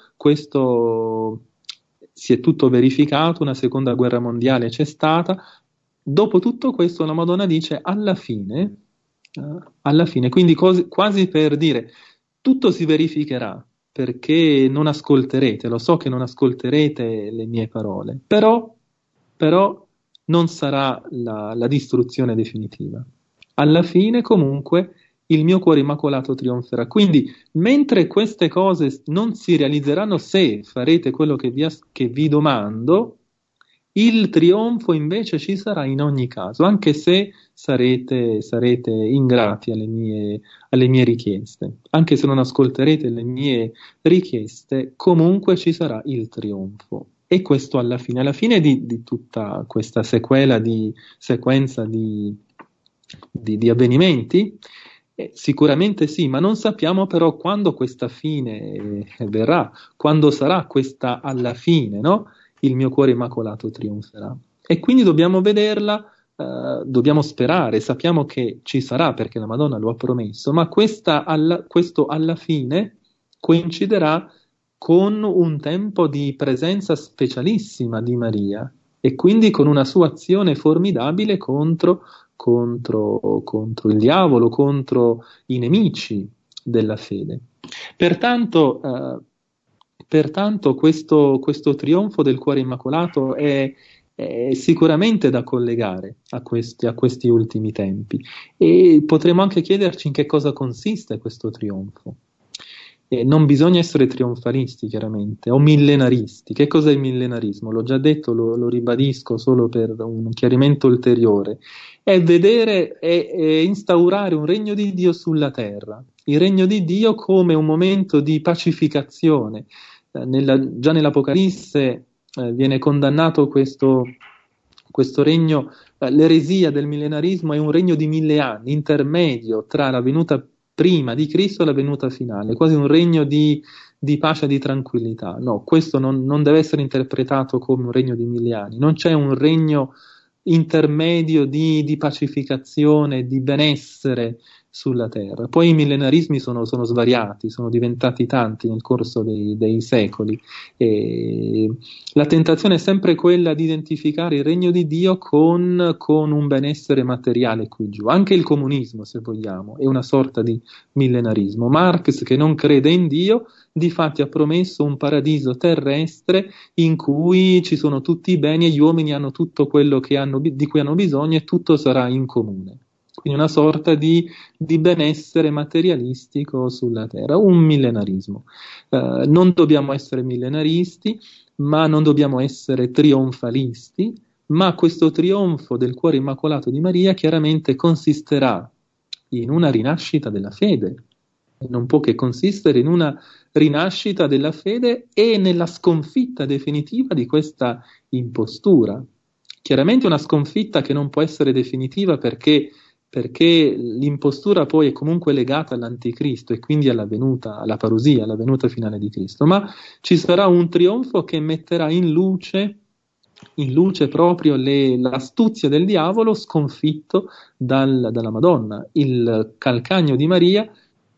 Speaker 2: questo si è tutto verificato, una seconda guerra mondiale c'è stata. Dopo tutto questo la Madonna dice alla fine, quindi quasi per dire tutto si verificherà, perché non ascolterete, lo so che non ascolterete le mie parole, però non sarà la distruzione definitiva. Alla fine comunque il mio cuore immacolato trionferà. Quindi mentre queste cose non si realizzeranno se farete quello che vi domando, il trionfo invece ci sarà in ogni caso, anche se sarete ingrati alle mie richieste, anche se non ascolterete le mie richieste, comunque ci sarà il trionfo. E questo alla fine di tutta questa sequenza di avvenimenti. Sicuramente sì, ma non sappiamo però quando questa fine verrà, quando sarà questa alla fine, no? Il mio cuore immacolato trionferà. E quindi dobbiamo vederla, dobbiamo sperare, sappiamo che ci sarà perché la Madonna lo ha promesso, ma questo alla fine coinciderà con un tempo di presenza specialissima di Maria e quindi con una sua azione formidabile contro il diavolo, contro i nemici della fede. Pertanto questo trionfo del cuore immacolato è sicuramente da collegare a questi ultimi tempi, e potremo anche chiederci in che cosa consiste questo trionfo. Non bisogna essere trionfalisti, chiaramente, o millenaristi. Che cos'è il millenarismo? L'ho già detto, lo ribadisco solo per un chiarimento ulteriore. È vedere e instaurare un regno di Dio sulla terra. Il regno di Dio come un momento di pacificazione. Già nell'Apocalisse viene condannato questo Questo regno, l'eresia del millenarismo è un regno di 1000 anni, intermedio tra la venuta prima di Cristo e la venuta finale, quasi un regno di pace e di tranquillità. No, questo non deve essere interpretato come un regno di 1000 anni, non c'è un regno intermedio di pacificazione, di benessere sulla terra. Poi i millenarismi sono svariati, sono diventati tanti nel corso dei secoli. E la tentazione è sempre quella di identificare il regno di Dio con un benessere materiale qui giù. Anche il comunismo, se vogliamo, è una sorta di millenarismo. Marx, che non crede in Dio, difatti ha promesso un paradiso terrestre in cui ci sono tutti i beni e gli uomini hanno tutto quello di cui hanno bisogno e tutto sarà in comune. Quindi una sorta di benessere materialistico sulla terra, un millenarismo. Non dobbiamo essere millenaristi, ma non dobbiamo essere trionfalisti, ma questo trionfo del cuore immacolato di Maria chiaramente consisterà in una rinascita della fede. Non può che consistere in una rinascita della fede e nella sconfitta definitiva di questa impostura. Chiaramente una sconfitta che non può essere definitiva perché l'impostura poi è comunque legata all'anticristo e quindi alla parusia, alla venuta finale di Cristo, ma ci sarà un trionfo che metterà in luce proprio l'astuzia del diavolo sconfitto dalla Madonna, il calcagno di Maria,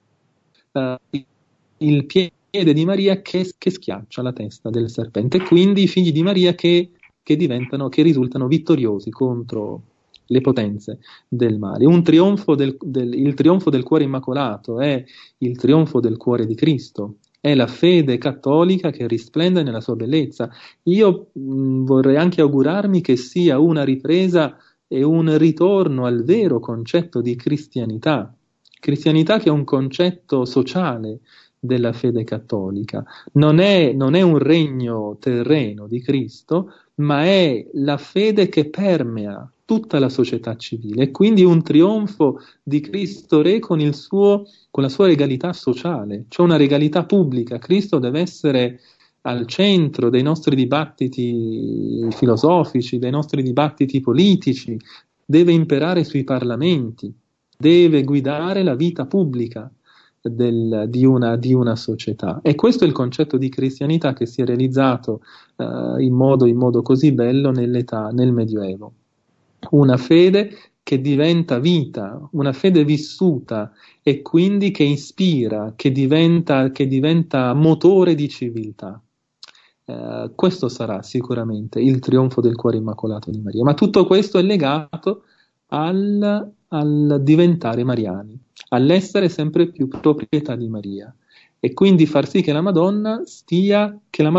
Speaker 2: il piede di Maria che schiaccia la testa del serpente, e quindi i figli di Maria che risultano vittoriosi contro le potenze del male. Il trionfo del cuore immacolato è il trionfo del cuore di Cristo, è la fede cattolica che risplende nella sua bellezza. Io vorrei anche augurarmi che sia una ripresa e un ritorno al vero concetto di cristianità che è un concetto sociale della fede cattolica. Non è un regno terreno di Cristo, ma è la fede che permea tutta la società civile, e quindi un trionfo di Cristo Re con la sua regalità sociale, cioè una regalità pubblica. Cristo deve essere al centro dei nostri dibattiti filosofici, dei nostri dibattiti politici, deve imperare sui parlamenti, deve guidare la vita pubblica di una società. E questo è il concetto di cristianità che si è realizzato in modo così bello nel Medioevo. Una fede che diventa vita, una fede vissuta e quindi che ispira, che diventa motore di civiltà. Questo sarà sicuramente il trionfo del cuore immacolato di Maria. Ma tutto questo è legato al diventare mariani, all'essere sempre più proprietà di Maria, e quindi far sì che la Madonna sia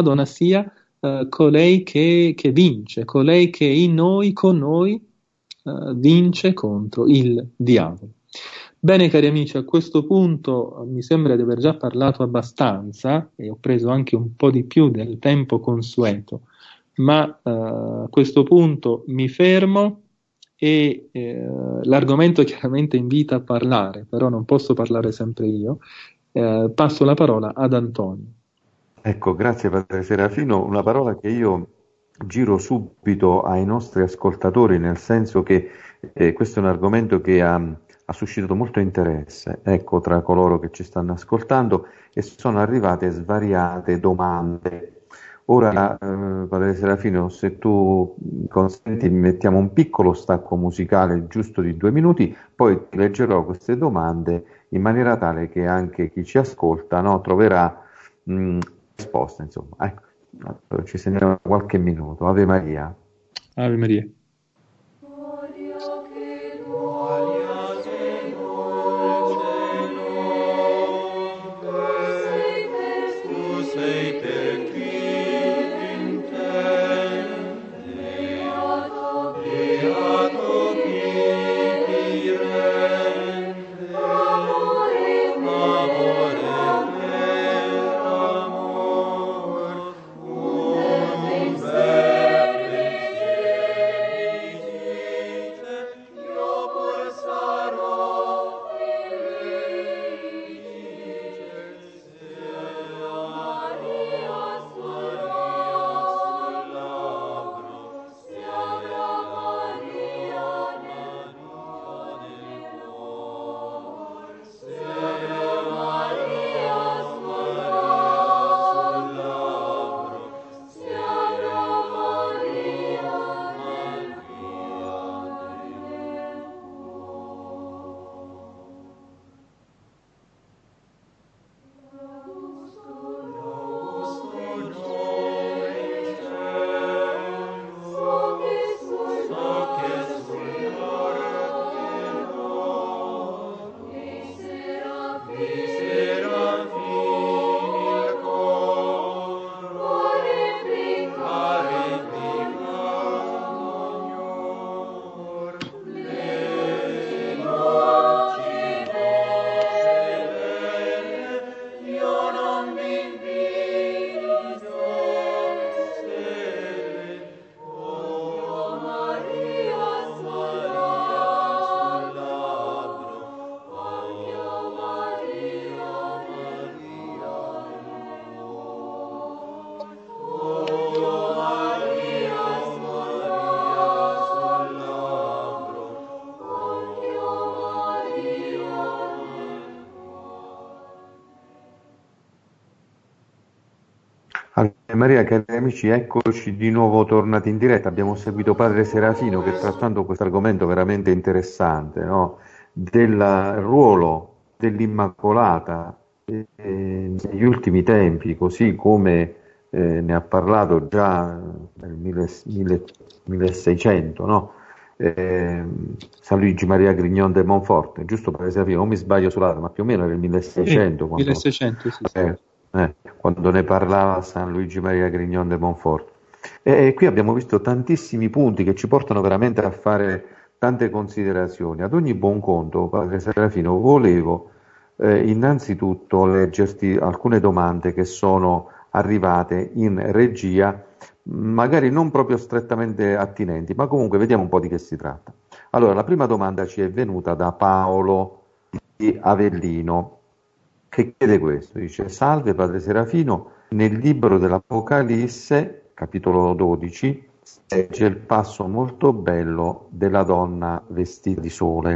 Speaker 2: colei che vince, colei che in noi, con noi, vince contro il diavolo. Bene, cari amici, a questo punto mi sembra di aver già parlato abbastanza e ho preso anche un po' di più del tempo consueto, ma a questo punto mi fermo e l'argomento chiaramente invita a parlare, però non posso parlare sempre io. Passo la parola ad Antonio.
Speaker 1: Ecco, grazie Padre Serafino, una parola che io giro subito ai nostri ascoltatori, nel senso che questo è un argomento che ha suscitato molto interesse, ecco, tra coloro che ci stanno ascoltando, e sono arrivate svariate domande. Ora, Padre Serafino, se tu consenti, mettiamo un piccolo stacco musicale giusto di 2 minuti, poi ti leggerò queste domande in maniera tale che anche chi ci ascolta, no, troverà risposte, insomma. Ecco, allora, ci segniamo qualche minuto. Ave Maria.
Speaker 2: Ave Maria.
Speaker 1: Ave Maria, cari amici, eccoci di nuovo tornati in diretta. Abbiamo seguito Padre Serafino che trattando questo argomento veramente interessante, no? Del ruolo dell'Immacolata negli ultimi tempi, così come ne ha parlato già nel 1600, no? San Luigi Maria Grignon de Montfort, giusto Padre Serafino? Non mi sbaglio sulla data, ma più o meno era il 1600 quando...
Speaker 2: 1600, sì.
Speaker 1: quando ne parlava San Luigi Maria Grignon de Montfort. E qui abbiamo visto tantissimi punti che ci portano veramente a fare tante considerazioni. Ad ogni buon conto, Padre Serafino, volevo innanzitutto leggerti alcune domande che sono arrivate in regia, magari non proprio strettamente attinenti, ma comunque vediamo un po' di che si tratta. Allora, la prima domanda ci è venuta da Paolo di Avellino, che chiede questo, dice: salve Padre Serafino, nel libro dell'Apocalisse, capitolo 12, si legge il passo molto bello della donna vestita di sole.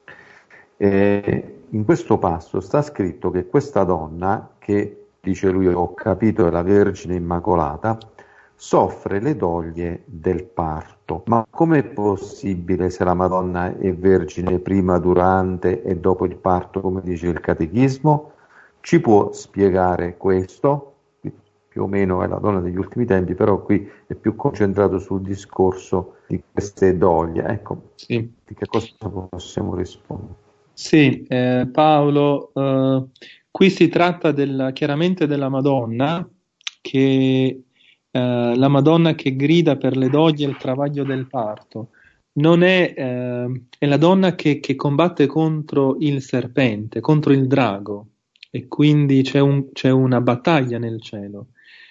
Speaker 1: In questo passo sta scritto che questa donna, che dice lui ho capito è la Vergine Immacolata, soffre le doglie del parto. Ma com'è possibile se la Madonna è vergine prima, durante e dopo il parto, come dice il Catechismo? Ci può spiegare questo? Più o meno è la donna degli ultimi tempi, però qui è più concentrato sul discorso di queste doglie. Ecco,
Speaker 2: Sì.
Speaker 1: di che cosa possiamo rispondere?
Speaker 2: Sì, Paolo, qui si tratta chiaramente della Madonna, la Madonna che grida per le doglie e il travaglio del parto. Non è la donna che combatte contro il serpente, contro il drago, e quindi c'è una battaglia nel cielo.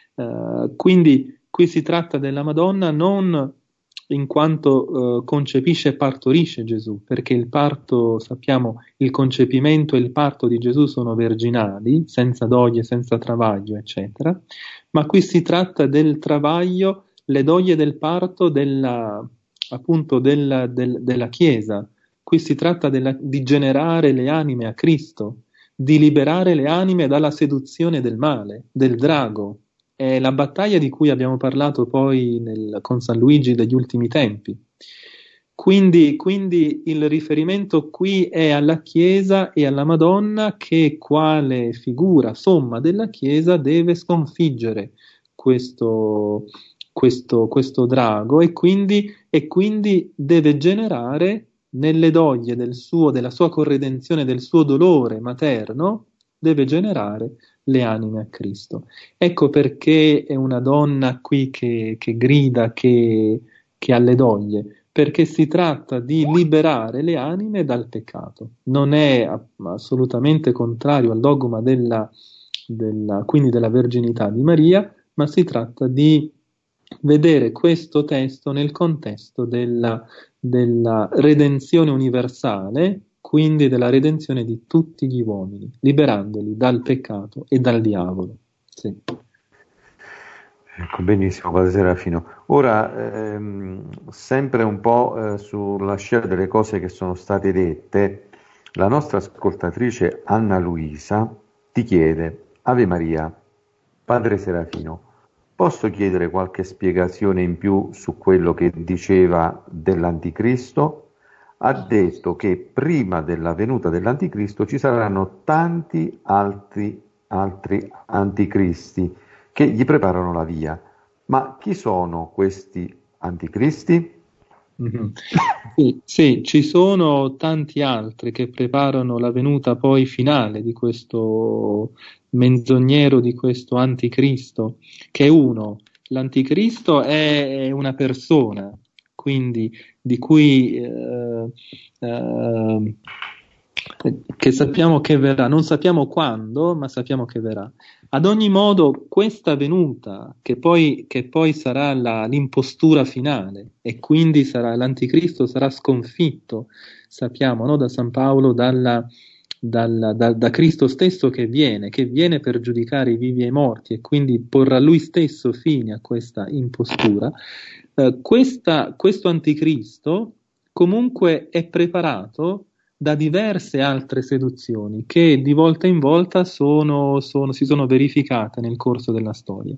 Speaker 2: Quindi qui si tratta della Madonna non in quanto concepisce e partorisce Gesù, perché il parto, sappiamo, il concepimento e il parto di Gesù sono virginali, senza doglie, senza travaglio, eccetera, ma qui si tratta del travaglio, le doglie del parto appunto della Chiesa. Qui si tratta di generare le anime a Cristo, di liberare le anime dalla seduzione del male, del drago. È la battaglia di cui abbiamo parlato poi con San Luigi degli ultimi tempi. Quindi il riferimento qui è alla Chiesa e alla Madonna che, quale figura, somma della Chiesa, deve sconfiggere questo drago e quindi deve generare nelle doglie della sua corredenzione, del suo dolore materno, deve generare le anime a Cristo. Ecco perché è una donna qui che grida, che ha le doglie, perché si tratta di liberare le anime dal peccato. Non è assolutamente contrario al dogma quindi della verginità di Maria, ma si tratta di vedere questo testo nel contesto della redenzione universale, quindi della redenzione di tutti gli uomini, liberandoli dal peccato e dal diavolo. Sì.
Speaker 1: Ecco, benissimo, Padre Serafino. Ora, sempre un po' sulla scia delle cose che sono state dette, la nostra ascoltatrice Anna Luisa ti chiede: Ave Maria, Padre Serafino, posso chiedere qualche spiegazione in più su quello che diceva dell'Anticristo? Ha detto che prima della venuta dell'Anticristo ci saranno tanti altri anticristi che gli preparano la via. Ma chi sono questi anticristi?
Speaker 2: Mhm. Sì, sì, ci sono tanti altri che preparano la venuta poi finale di questo menzognero, di questo anticristo, che è uno. L'anticristo è una persona, quindi di cui eh, che sappiamo che verrà, non sappiamo quando, ma sappiamo che verrà. Ad ogni modo, questa venuta, che poi sarà l'impostura finale, e quindi l'anticristo sarà sconfitto, sappiamo, no, da San Paolo, da Cristo stesso che viene per giudicare i vivi e i morti, e quindi porrà lui stesso fine a questa impostura. Questo anticristo comunque è preparato da diverse altre seduzioni che di volta in volta si sono verificate nel corso della storia.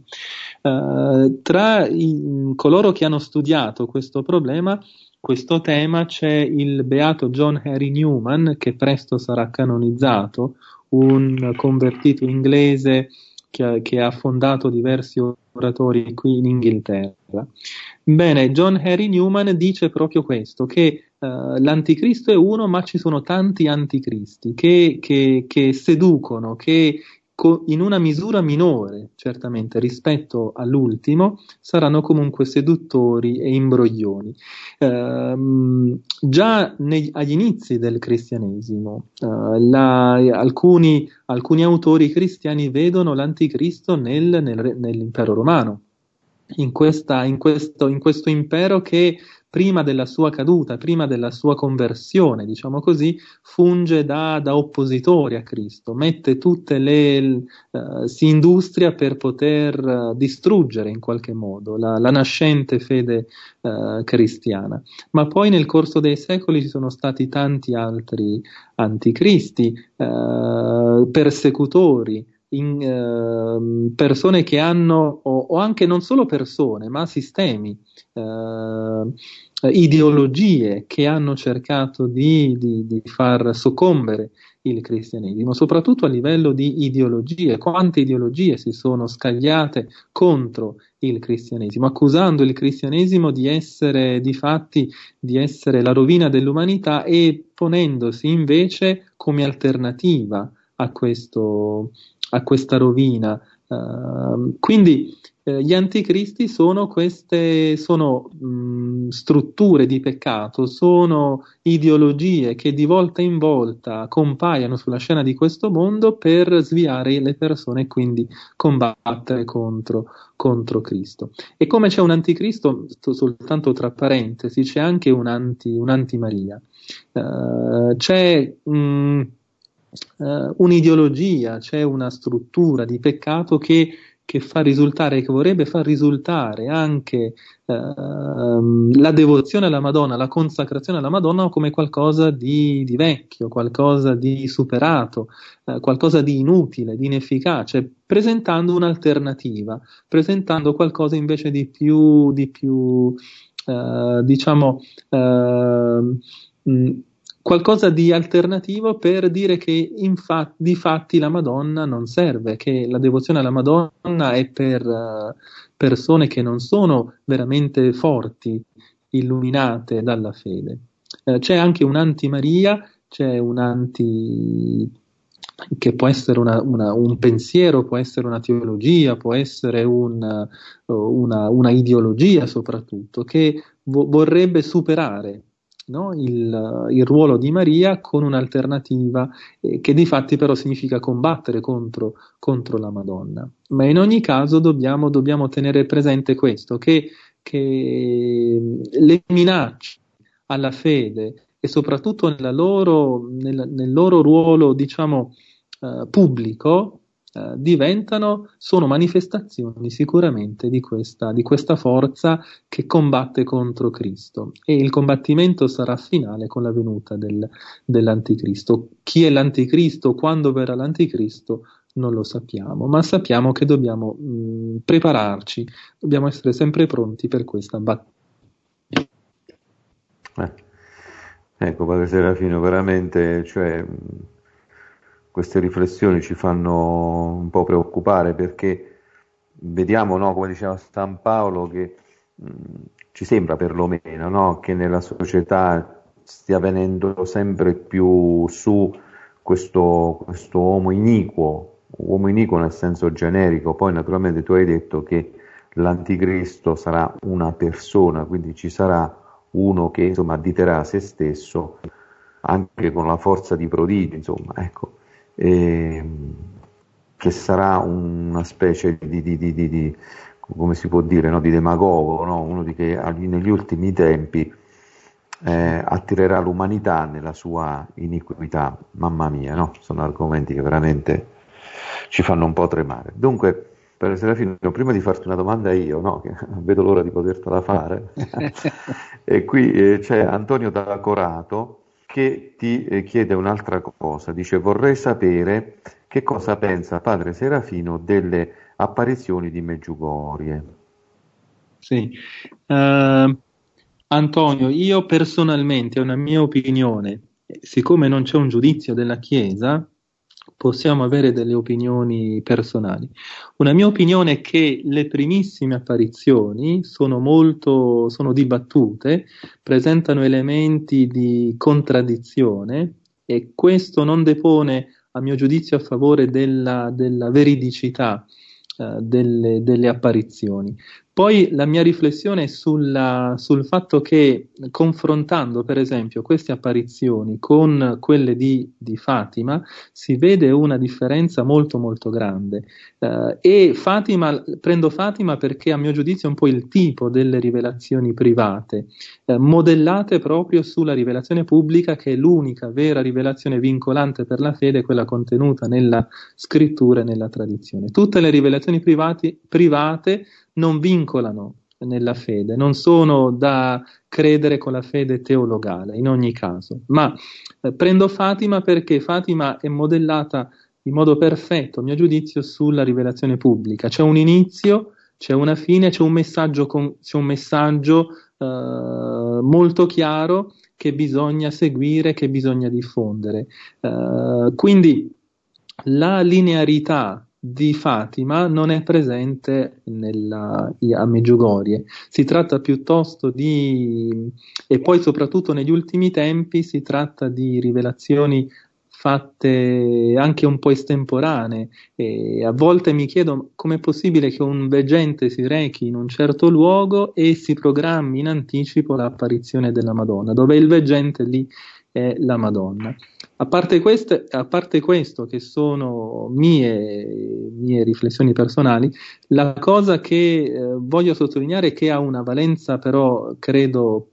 Speaker 2: Coloro che hanno studiato questo problema, questo tema, c'è il beato John Henry Newman, che presto sarà canonizzato, un convertito inglese che ha fondato diversi oratori qui in Inghilterra. Bene, John Henry Newman dice proprio questo, che l'anticristo è uno, ma ci sono tanti anticristi che seducono, che in una misura minore, certamente, rispetto all'ultimo, saranno comunque seduttori e imbroglioni. Già agli inizi del cristianesimo, alcuni autori cristiani vedono l'anticristo nell'impero romano, in questo impero che prima della sua caduta, prima della sua conversione, diciamo così, funge da oppositore a Cristo, mette si industria per poter distruggere in qualche modo la nascente fede cristiana. Ma poi nel corso dei secoli ci sono stati tanti altri anticristi, persecutori, persone che hanno, o anche non solo persone, ma sistemi, ideologie che hanno cercato di far soccombere il cristianesimo, soprattutto a livello di ideologie. Quante ideologie si sono scagliate contro il cristianesimo, accusando il cristianesimo di essere, di essere la rovina dell'umanità, e ponendosi invece come alternativa a questa rovina. Quindi gli anticristi sono strutture di peccato, sono ideologie che di volta in volta compaiono sulla scena di questo mondo per sviare le persone e quindi combattere contro Cristo. E come c'è un anticristo, soltanto tra parentesi, c'è anche un'antimaria. C'è un'ideologia, c'è una struttura di peccato che vorrebbe far risultare anche la devozione alla Madonna, la consacrazione alla Madonna come qualcosa di vecchio, qualcosa di superato, qualcosa di inutile, di inefficace, presentando un'alternativa, presentando qualcosa invece di più diciamo, qualcosa di alternativo, per dire che difatti la Madonna non serve, che la devozione alla Madonna è per persone che non sono veramente forti, illuminate dalla fede. C'è anche un'antimaria, c'è che può essere un pensiero, può essere una teologia, può essere una ideologia soprattutto, che vorrebbe superare, no, il ruolo di Maria con un'alternativa che di fatti però significa combattere contro la Madonna. Ma in ogni caso dobbiamo tenere presente questo, che le minacce alla fede, e soprattutto nel loro ruolo, diciamo, pubblico, sono manifestazioni sicuramente di questa forza che combatte contro Cristo, e il combattimento sarà finale con la venuta dell'anticristo. Chi è l'anticristo, quando verrà l'anticristo, non lo sappiamo, ma sappiamo che dobbiamo prepararci, dobbiamo essere sempre pronti per questa battaglia.
Speaker 1: Ecco, Padre Serafino, veramente, cioè, queste riflessioni ci fanno un po' preoccupare, perché vediamo, no, come diceva San Paolo, che ci sembra perlomeno, no? Che nella società stia venendo sempre più su questo uomo iniquo nel senso generico. Poi naturalmente tu hai detto che l'anticristo sarà una persona, quindi ci sarà uno che insomma additerà se stesso anche con la forza di prodigio, insomma, ecco, e, che sarà una specie di come si può dire, no? Di demagogo, no? Uno di che negli ultimi tempi attirerà l'umanità nella sua iniquità. Mamma mia, no? Sono argomenti che veramente ci fanno un po' tremare. Dunque, per Serafino, prima di farti una domanda io, no? Che vedo l'ora di potertela fare, e qui c'è Antonio D'Acorato che ti chiede un'altra cosa, dice: vorrei sapere che cosa pensa padre Serafino delle apparizioni di Medjugorje.
Speaker 2: Sì. Antonio, io personalmente, è una mia opinione, siccome non c'è un giudizio della Chiesa, possiamo avere delle opinioni personali. Una mia opinione è che le primissime apparizioni sono dibattute, presentano elementi di contraddizione e questo non depone, a mio giudizio, a favore della veridicità delle apparizioni. Poi la mia riflessione è sul fatto che, confrontando per esempio queste apparizioni con quelle di Fatima, si vede una differenza molto molto grande. E prendo Fatima perché a mio giudizio è un po' il tipo delle rivelazioni private, modellate proprio sulla rivelazione pubblica, che è l'unica vera rivelazione vincolante per la fede, quella contenuta nella scrittura e nella tradizione. Tutte le rivelazioni private non vincolano nella fede, non sono da credere con la fede teologale in ogni caso, ma prendo Fatima perché Fatima è modellata in modo perfetto, a mio giudizio, sulla rivelazione pubblica. C'è un inizio, c'è una fine, c'è un messaggio molto chiaro che bisogna seguire, che bisogna diffondere. Quindi la linearità di Fatima non è presente a Medjugorje. Si tratta piuttosto e poi soprattutto negli ultimi tempi si tratta di rivelazioni fatte anche un po' estemporanee, e a volte mi chiedo com'è possibile che un veggente si rechi in un certo luogo e si programmi in anticipo l'apparizione della Madonna, dove il veggente lì è la Madonna. A parte questo, che sono mie riflessioni personali, la cosa che voglio sottolineare, che ha una valenza però credo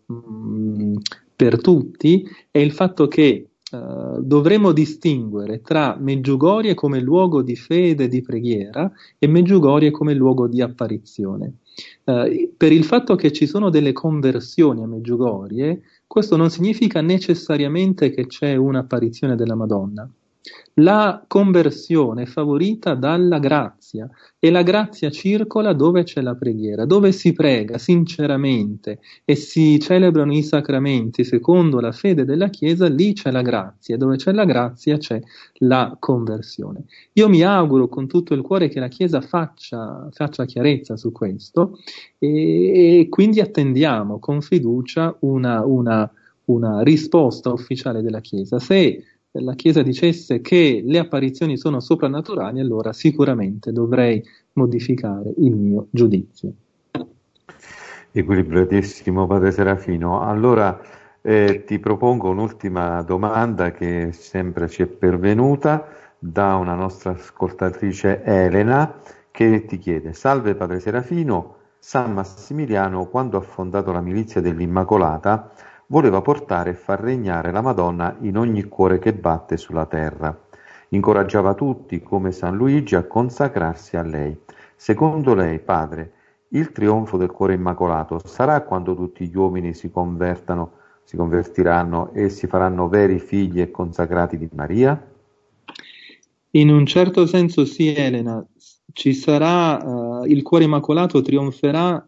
Speaker 2: per tutti, è il fatto che dovremo distinguere tra Medjugorje come luogo di fede e di preghiera e Medjugorje come luogo di apparizione. Per il fatto che ci sono delle conversioni a Medjugorje, questo non significa necessariamente che c'è un'apparizione della Madonna. La conversione è favorita dalla grazia e la grazia circola dove c'è la preghiera, dove si prega sinceramente e si celebrano i sacramenti secondo la fede della Chiesa, lì c'è la grazia, e dove c'è la grazia c'è la conversione. Io mi auguro con tutto il cuore che la Chiesa faccia chiarezza su questo e quindi attendiamo con fiducia una risposta ufficiale della Chiesa. Se la Chiesa dicesse che le apparizioni sono soprannaturali, allora sicuramente dovrei modificare il mio giudizio.
Speaker 1: Equilibratissimo padre Serafino. Allora ti propongo un'ultima domanda che sempre ci è pervenuta da una nostra ascoltatrice, Elena, che ti chiede: salve padre Serafino, San Massimiliano, quando ha fondato la milizia dell'Immacolata, voleva portare e far regnare la Madonna in ogni cuore che batte sulla terra. Incoraggiava tutti, come San Luigi, a consacrarsi a lei. Secondo lei, padre, il trionfo del cuore immacolato sarà quando tutti gli uomini si convertiranno e si faranno veri figli e consacrati di Maria?
Speaker 2: In un certo senso sì, Elena, ci sarà, il cuore immacolato trionferà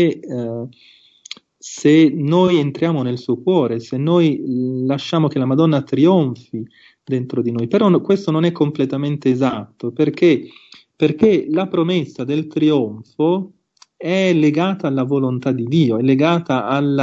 Speaker 2: se noi entriamo nel suo cuore, se noi lasciamo che la Madonna trionfi dentro di noi. Però questo non è completamente esatto, perché la promessa del trionfo è legata alla volontà di Dio, è legata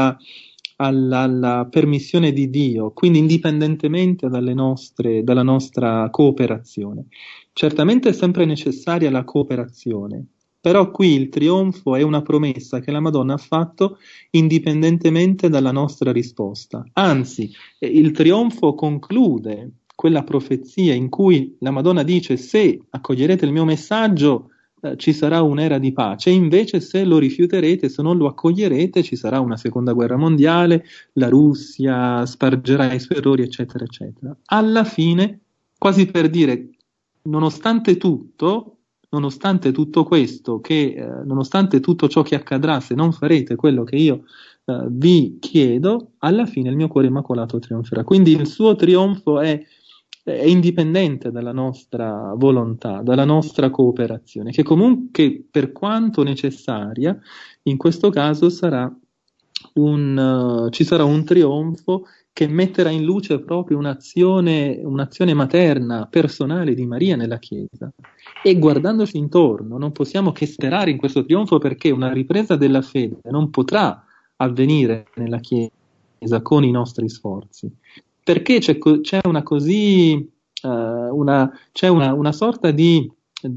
Speaker 2: alla permissione di Dio, quindi indipendentemente dalla nostra cooperazione. Certamente è sempre necessaria la cooperazione, però qui il trionfo è una promessa che la Madonna ha fatto indipendentemente dalla nostra risposta. Anzi, il trionfo conclude quella profezia in cui la Madonna dice: se accoglierete il mio messaggio, ci sarà un'era di pace, invece se lo rifiuterete, se non lo accoglierete, ci sarà una seconda guerra mondiale, la Russia spargerà i suoi errori, eccetera, eccetera. Alla fine, quasi per dire, nonostante tutto questo, nonostante tutto ciò che accadrà, se non farete quello che io vi chiedo, alla fine il mio cuore immacolato trionferà. Quindi il suo trionfo è indipendente dalla nostra volontà, dalla nostra cooperazione, che comunque, per quanto necessaria, in questo caso ci sarà un trionfo che metterà in luce proprio un'azione materna, personale di Maria nella Chiesa. E guardandoci intorno non possiamo che sperare in questo trionfo, perché una ripresa della fede non potrà avvenire nella Chiesa con i nostri sforzi, perché c'è una sorta di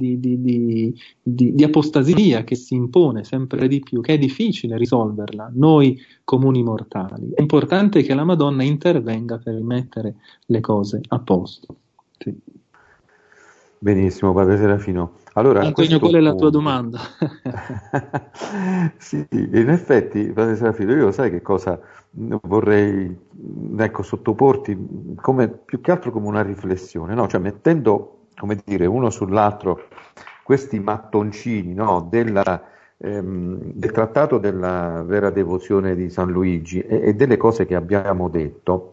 Speaker 2: apostasia che si impone sempre di più, che è difficile risolverla noi comuni mortali. È importante che la Madonna intervenga per mettere le cose a posto. Sì.
Speaker 1: Benissimo, padre Serafino. Allora,
Speaker 2: Antonio, qual è la tua domanda?
Speaker 1: Sì, in effetti, padre Serafino, io sai che cosa vorrei, ecco, sottoporti come, più che altro come una riflessione, no? Cioè mettendo, come dire, uno sull'altro questi mattoncini, no? Del trattato della vera devozione di San Luigi e delle cose che abbiamo detto,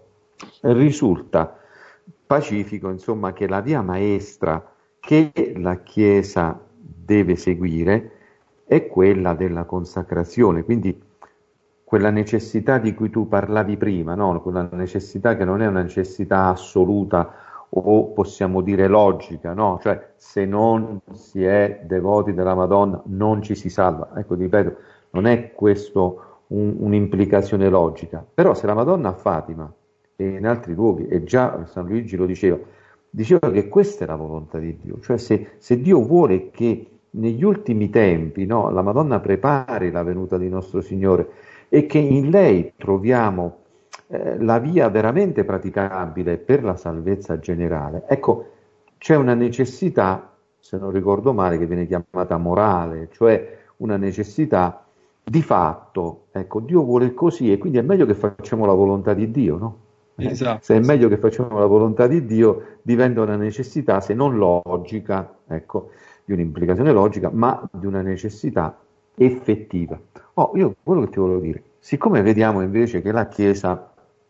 Speaker 1: risulta pacifico, insomma, che la via maestra che la Chiesa deve seguire è quella della consacrazione, quindi quella necessità di cui tu parlavi prima, no? Quella necessità che non è una necessità assoluta o possiamo dire logica, no? Cioè se non si è devoti della Madonna non ci si salva. Ecco, ripeto, non è questo un'implicazione logica, però se la Madonna a Fatima e in altri luoghi, e già San Luigi lo diceva che questa è la volontà di Dio, cioè se Dio vuole che negli ultimi tempi, no, la Madonna prepari la venuta di nostro Signore e che in lei troviamo la via veramente praticabile per la salvezza generale, ecco, c'è una necessità, se non ricordo male, che viene chiamata morale, cioè una necessità di fatto, ecco, Dio vuole così e quindi è meglio che facciamo la volontà di Dio, no?
Speaker 2: Esatto.
Speaker 1: Se è meglio che facciamo la volontà di Dio, diventa una necessità, se non logica, ecco, di un'implicazione logica, ma di una necessità effettiva. Io quello che ti volevo dire, siccome vediamo invece che la Chiesa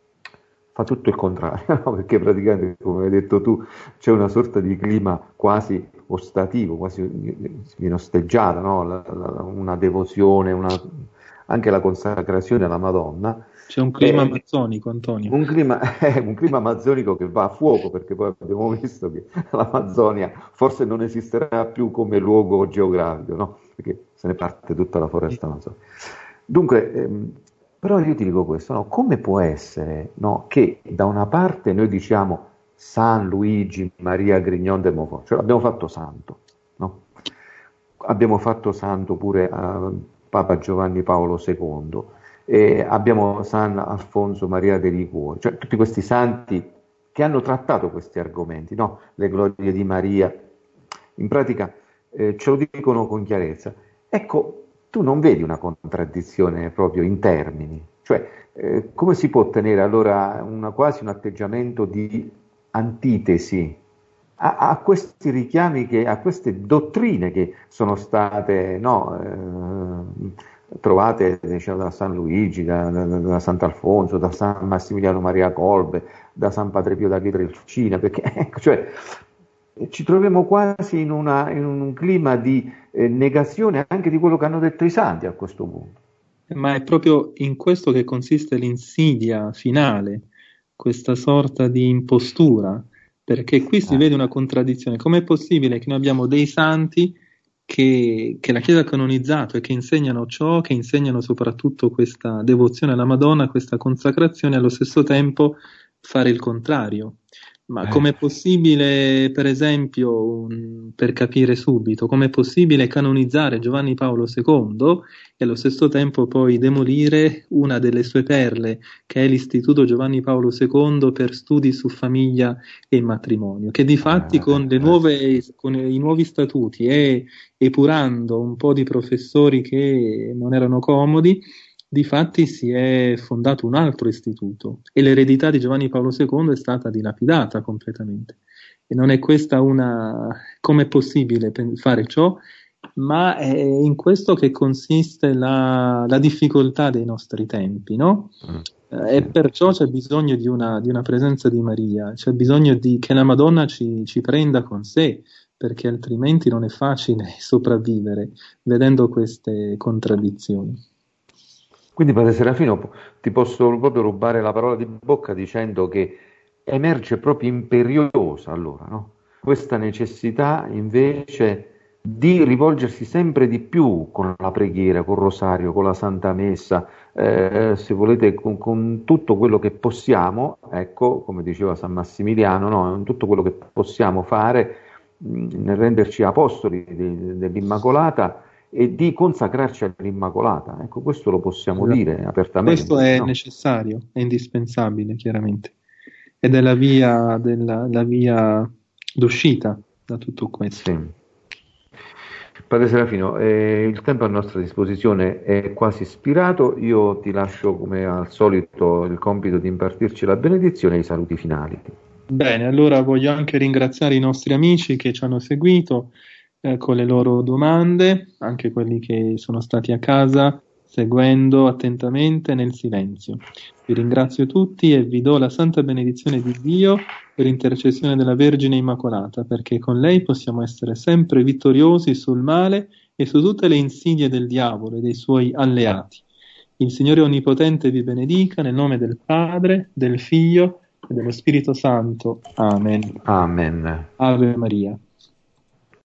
Speaker 1: fa tutto il contrario, no? Perché praticamente, come hai detto tu, c'è una sorta di clima quasi ostativo, quasi viene osteggiata, no? Una devozione, anche la consacrazione alla Madonna.
Speaker 2: C'è un clima amazzonico, Antonio.
Speaker 1: Un clima amazzonico che va a fuoco, perché poi abbiamo visto che l'Amazzonia forse non esisterà più come luogo geografico, no? Perché se ne parte tutta la foresta amazzonica. Dunque, però io ti dico questo, no? Come può essere, no, che da una parte noi diciamo San Luigi Maria Grignon de Montfort, cioè l'abbiamo fatto santo, no? Abbiamo fatto santo pure a Papa Giovanni Paolo II, e abbiamo San Alfonso Maria de Liguori, cioè tutti questi santi che hanno trattato questi argomenti, no? Le glorie di Maria, in pratica ce lo dicono con chiarezza. Ecco, tu non vedi una contraddizione proprio in termini, cioè come si può tenere allora quasi un atteggiamento di antitesi a questi richiami, a queste dottrine che sono state, no, trovate, diciamo, da San Luigi, da Sant'Alfonso, da San Massimiliano Maria Kolbe, da San Padre Pio da Pietrelcina, perché ecco, cioè, ci troviamo quasi in un clima di negazione anche di quello che hanno detto i santi a questo punto.
Speaker 2: Ma è proprio in questo che consiste l'insidia finale, questa sorta di impostura, perché qui si vede una contraddizione. Com'è possibile che noi abbiamo dei santi che la Chiesa ha canonizzato e che insegnano ciò, che insegnano soprattutto questa devozione alla Madonna, questa consacrazione, e allo stesso tempo fare il contrario. Ma com'è possibile, per esempio, per capire subito, com'è possibile canonizzare Giovanni Paolo II e allo stesso tempo poi demolire una delle sue perle, che è l'Istituto Giovanni Paolo II per studi su famiglia e matrimonio, che di fatti con i nuovi statuti e epurando un po' di professori che non erano comodi, difatti si è fondato un altro istituto e l'eredità di Giovanni Paolo II è stata dilapidata completamente. E non è questa come è possibile fare ciò, ma è in questo che consiste la difficoltà dei nostri tempi, no? E perciò c'è bisogno di una presenza di Maria, c'è bisogno che la Madonna ci prenda con sé, perché altrimenti non è facile sopravvivere vedendo queste contraddizioni.
Speaker 1: Quindi, padre Serafino, ti posso proprio rubare la parola di bocca dicendo che emerge proprio imperiosa allora, no? Questa necessità invece di rivolgersi sempre di più con la preghiera, col rosario, con la Santa Messa, se volete con tutto quello che possiamo, ecco, come diceva San Massimiliano, no? Tutto quello che possiamo fare nel renderci apostoli dell'Immacolata e di consacrarci all'Immacolata. Ecco, questo lo possiamo dire apertamente.
Speaker 2: Questo è necessario, è indispensabile, chiaramente. Ed è la via d'uscita da tutto questo.
Speaker 1: Sì. Padre Serafino, il tempo a nostra disposizione è quasi ispirato. Io ti lascio, come al solito, il compito di impartirci la benedizione e i saluti finali.
Speaker 2: Bene, allora voglio anche ringraziare i nostri amici che ci hanno seguito con le loro domande, anche quelli che sono stati a casa seguendo attentamente nel silenzio. Vi ringrazio tutti e vi do la santa benedizione di Dio per intercessione della Vergine Immacolata, perché con lei possiamo essere sempre vittoriosi sul male e su tutte le insidie del diavolo e dei suoi alleati. Il Signore Onnipotente vi benedica nel nome del Padre, del Figlio e dello Spirito Santo. Amen.
Speaker 1: Amen.
Speaker 2: Ave Maria.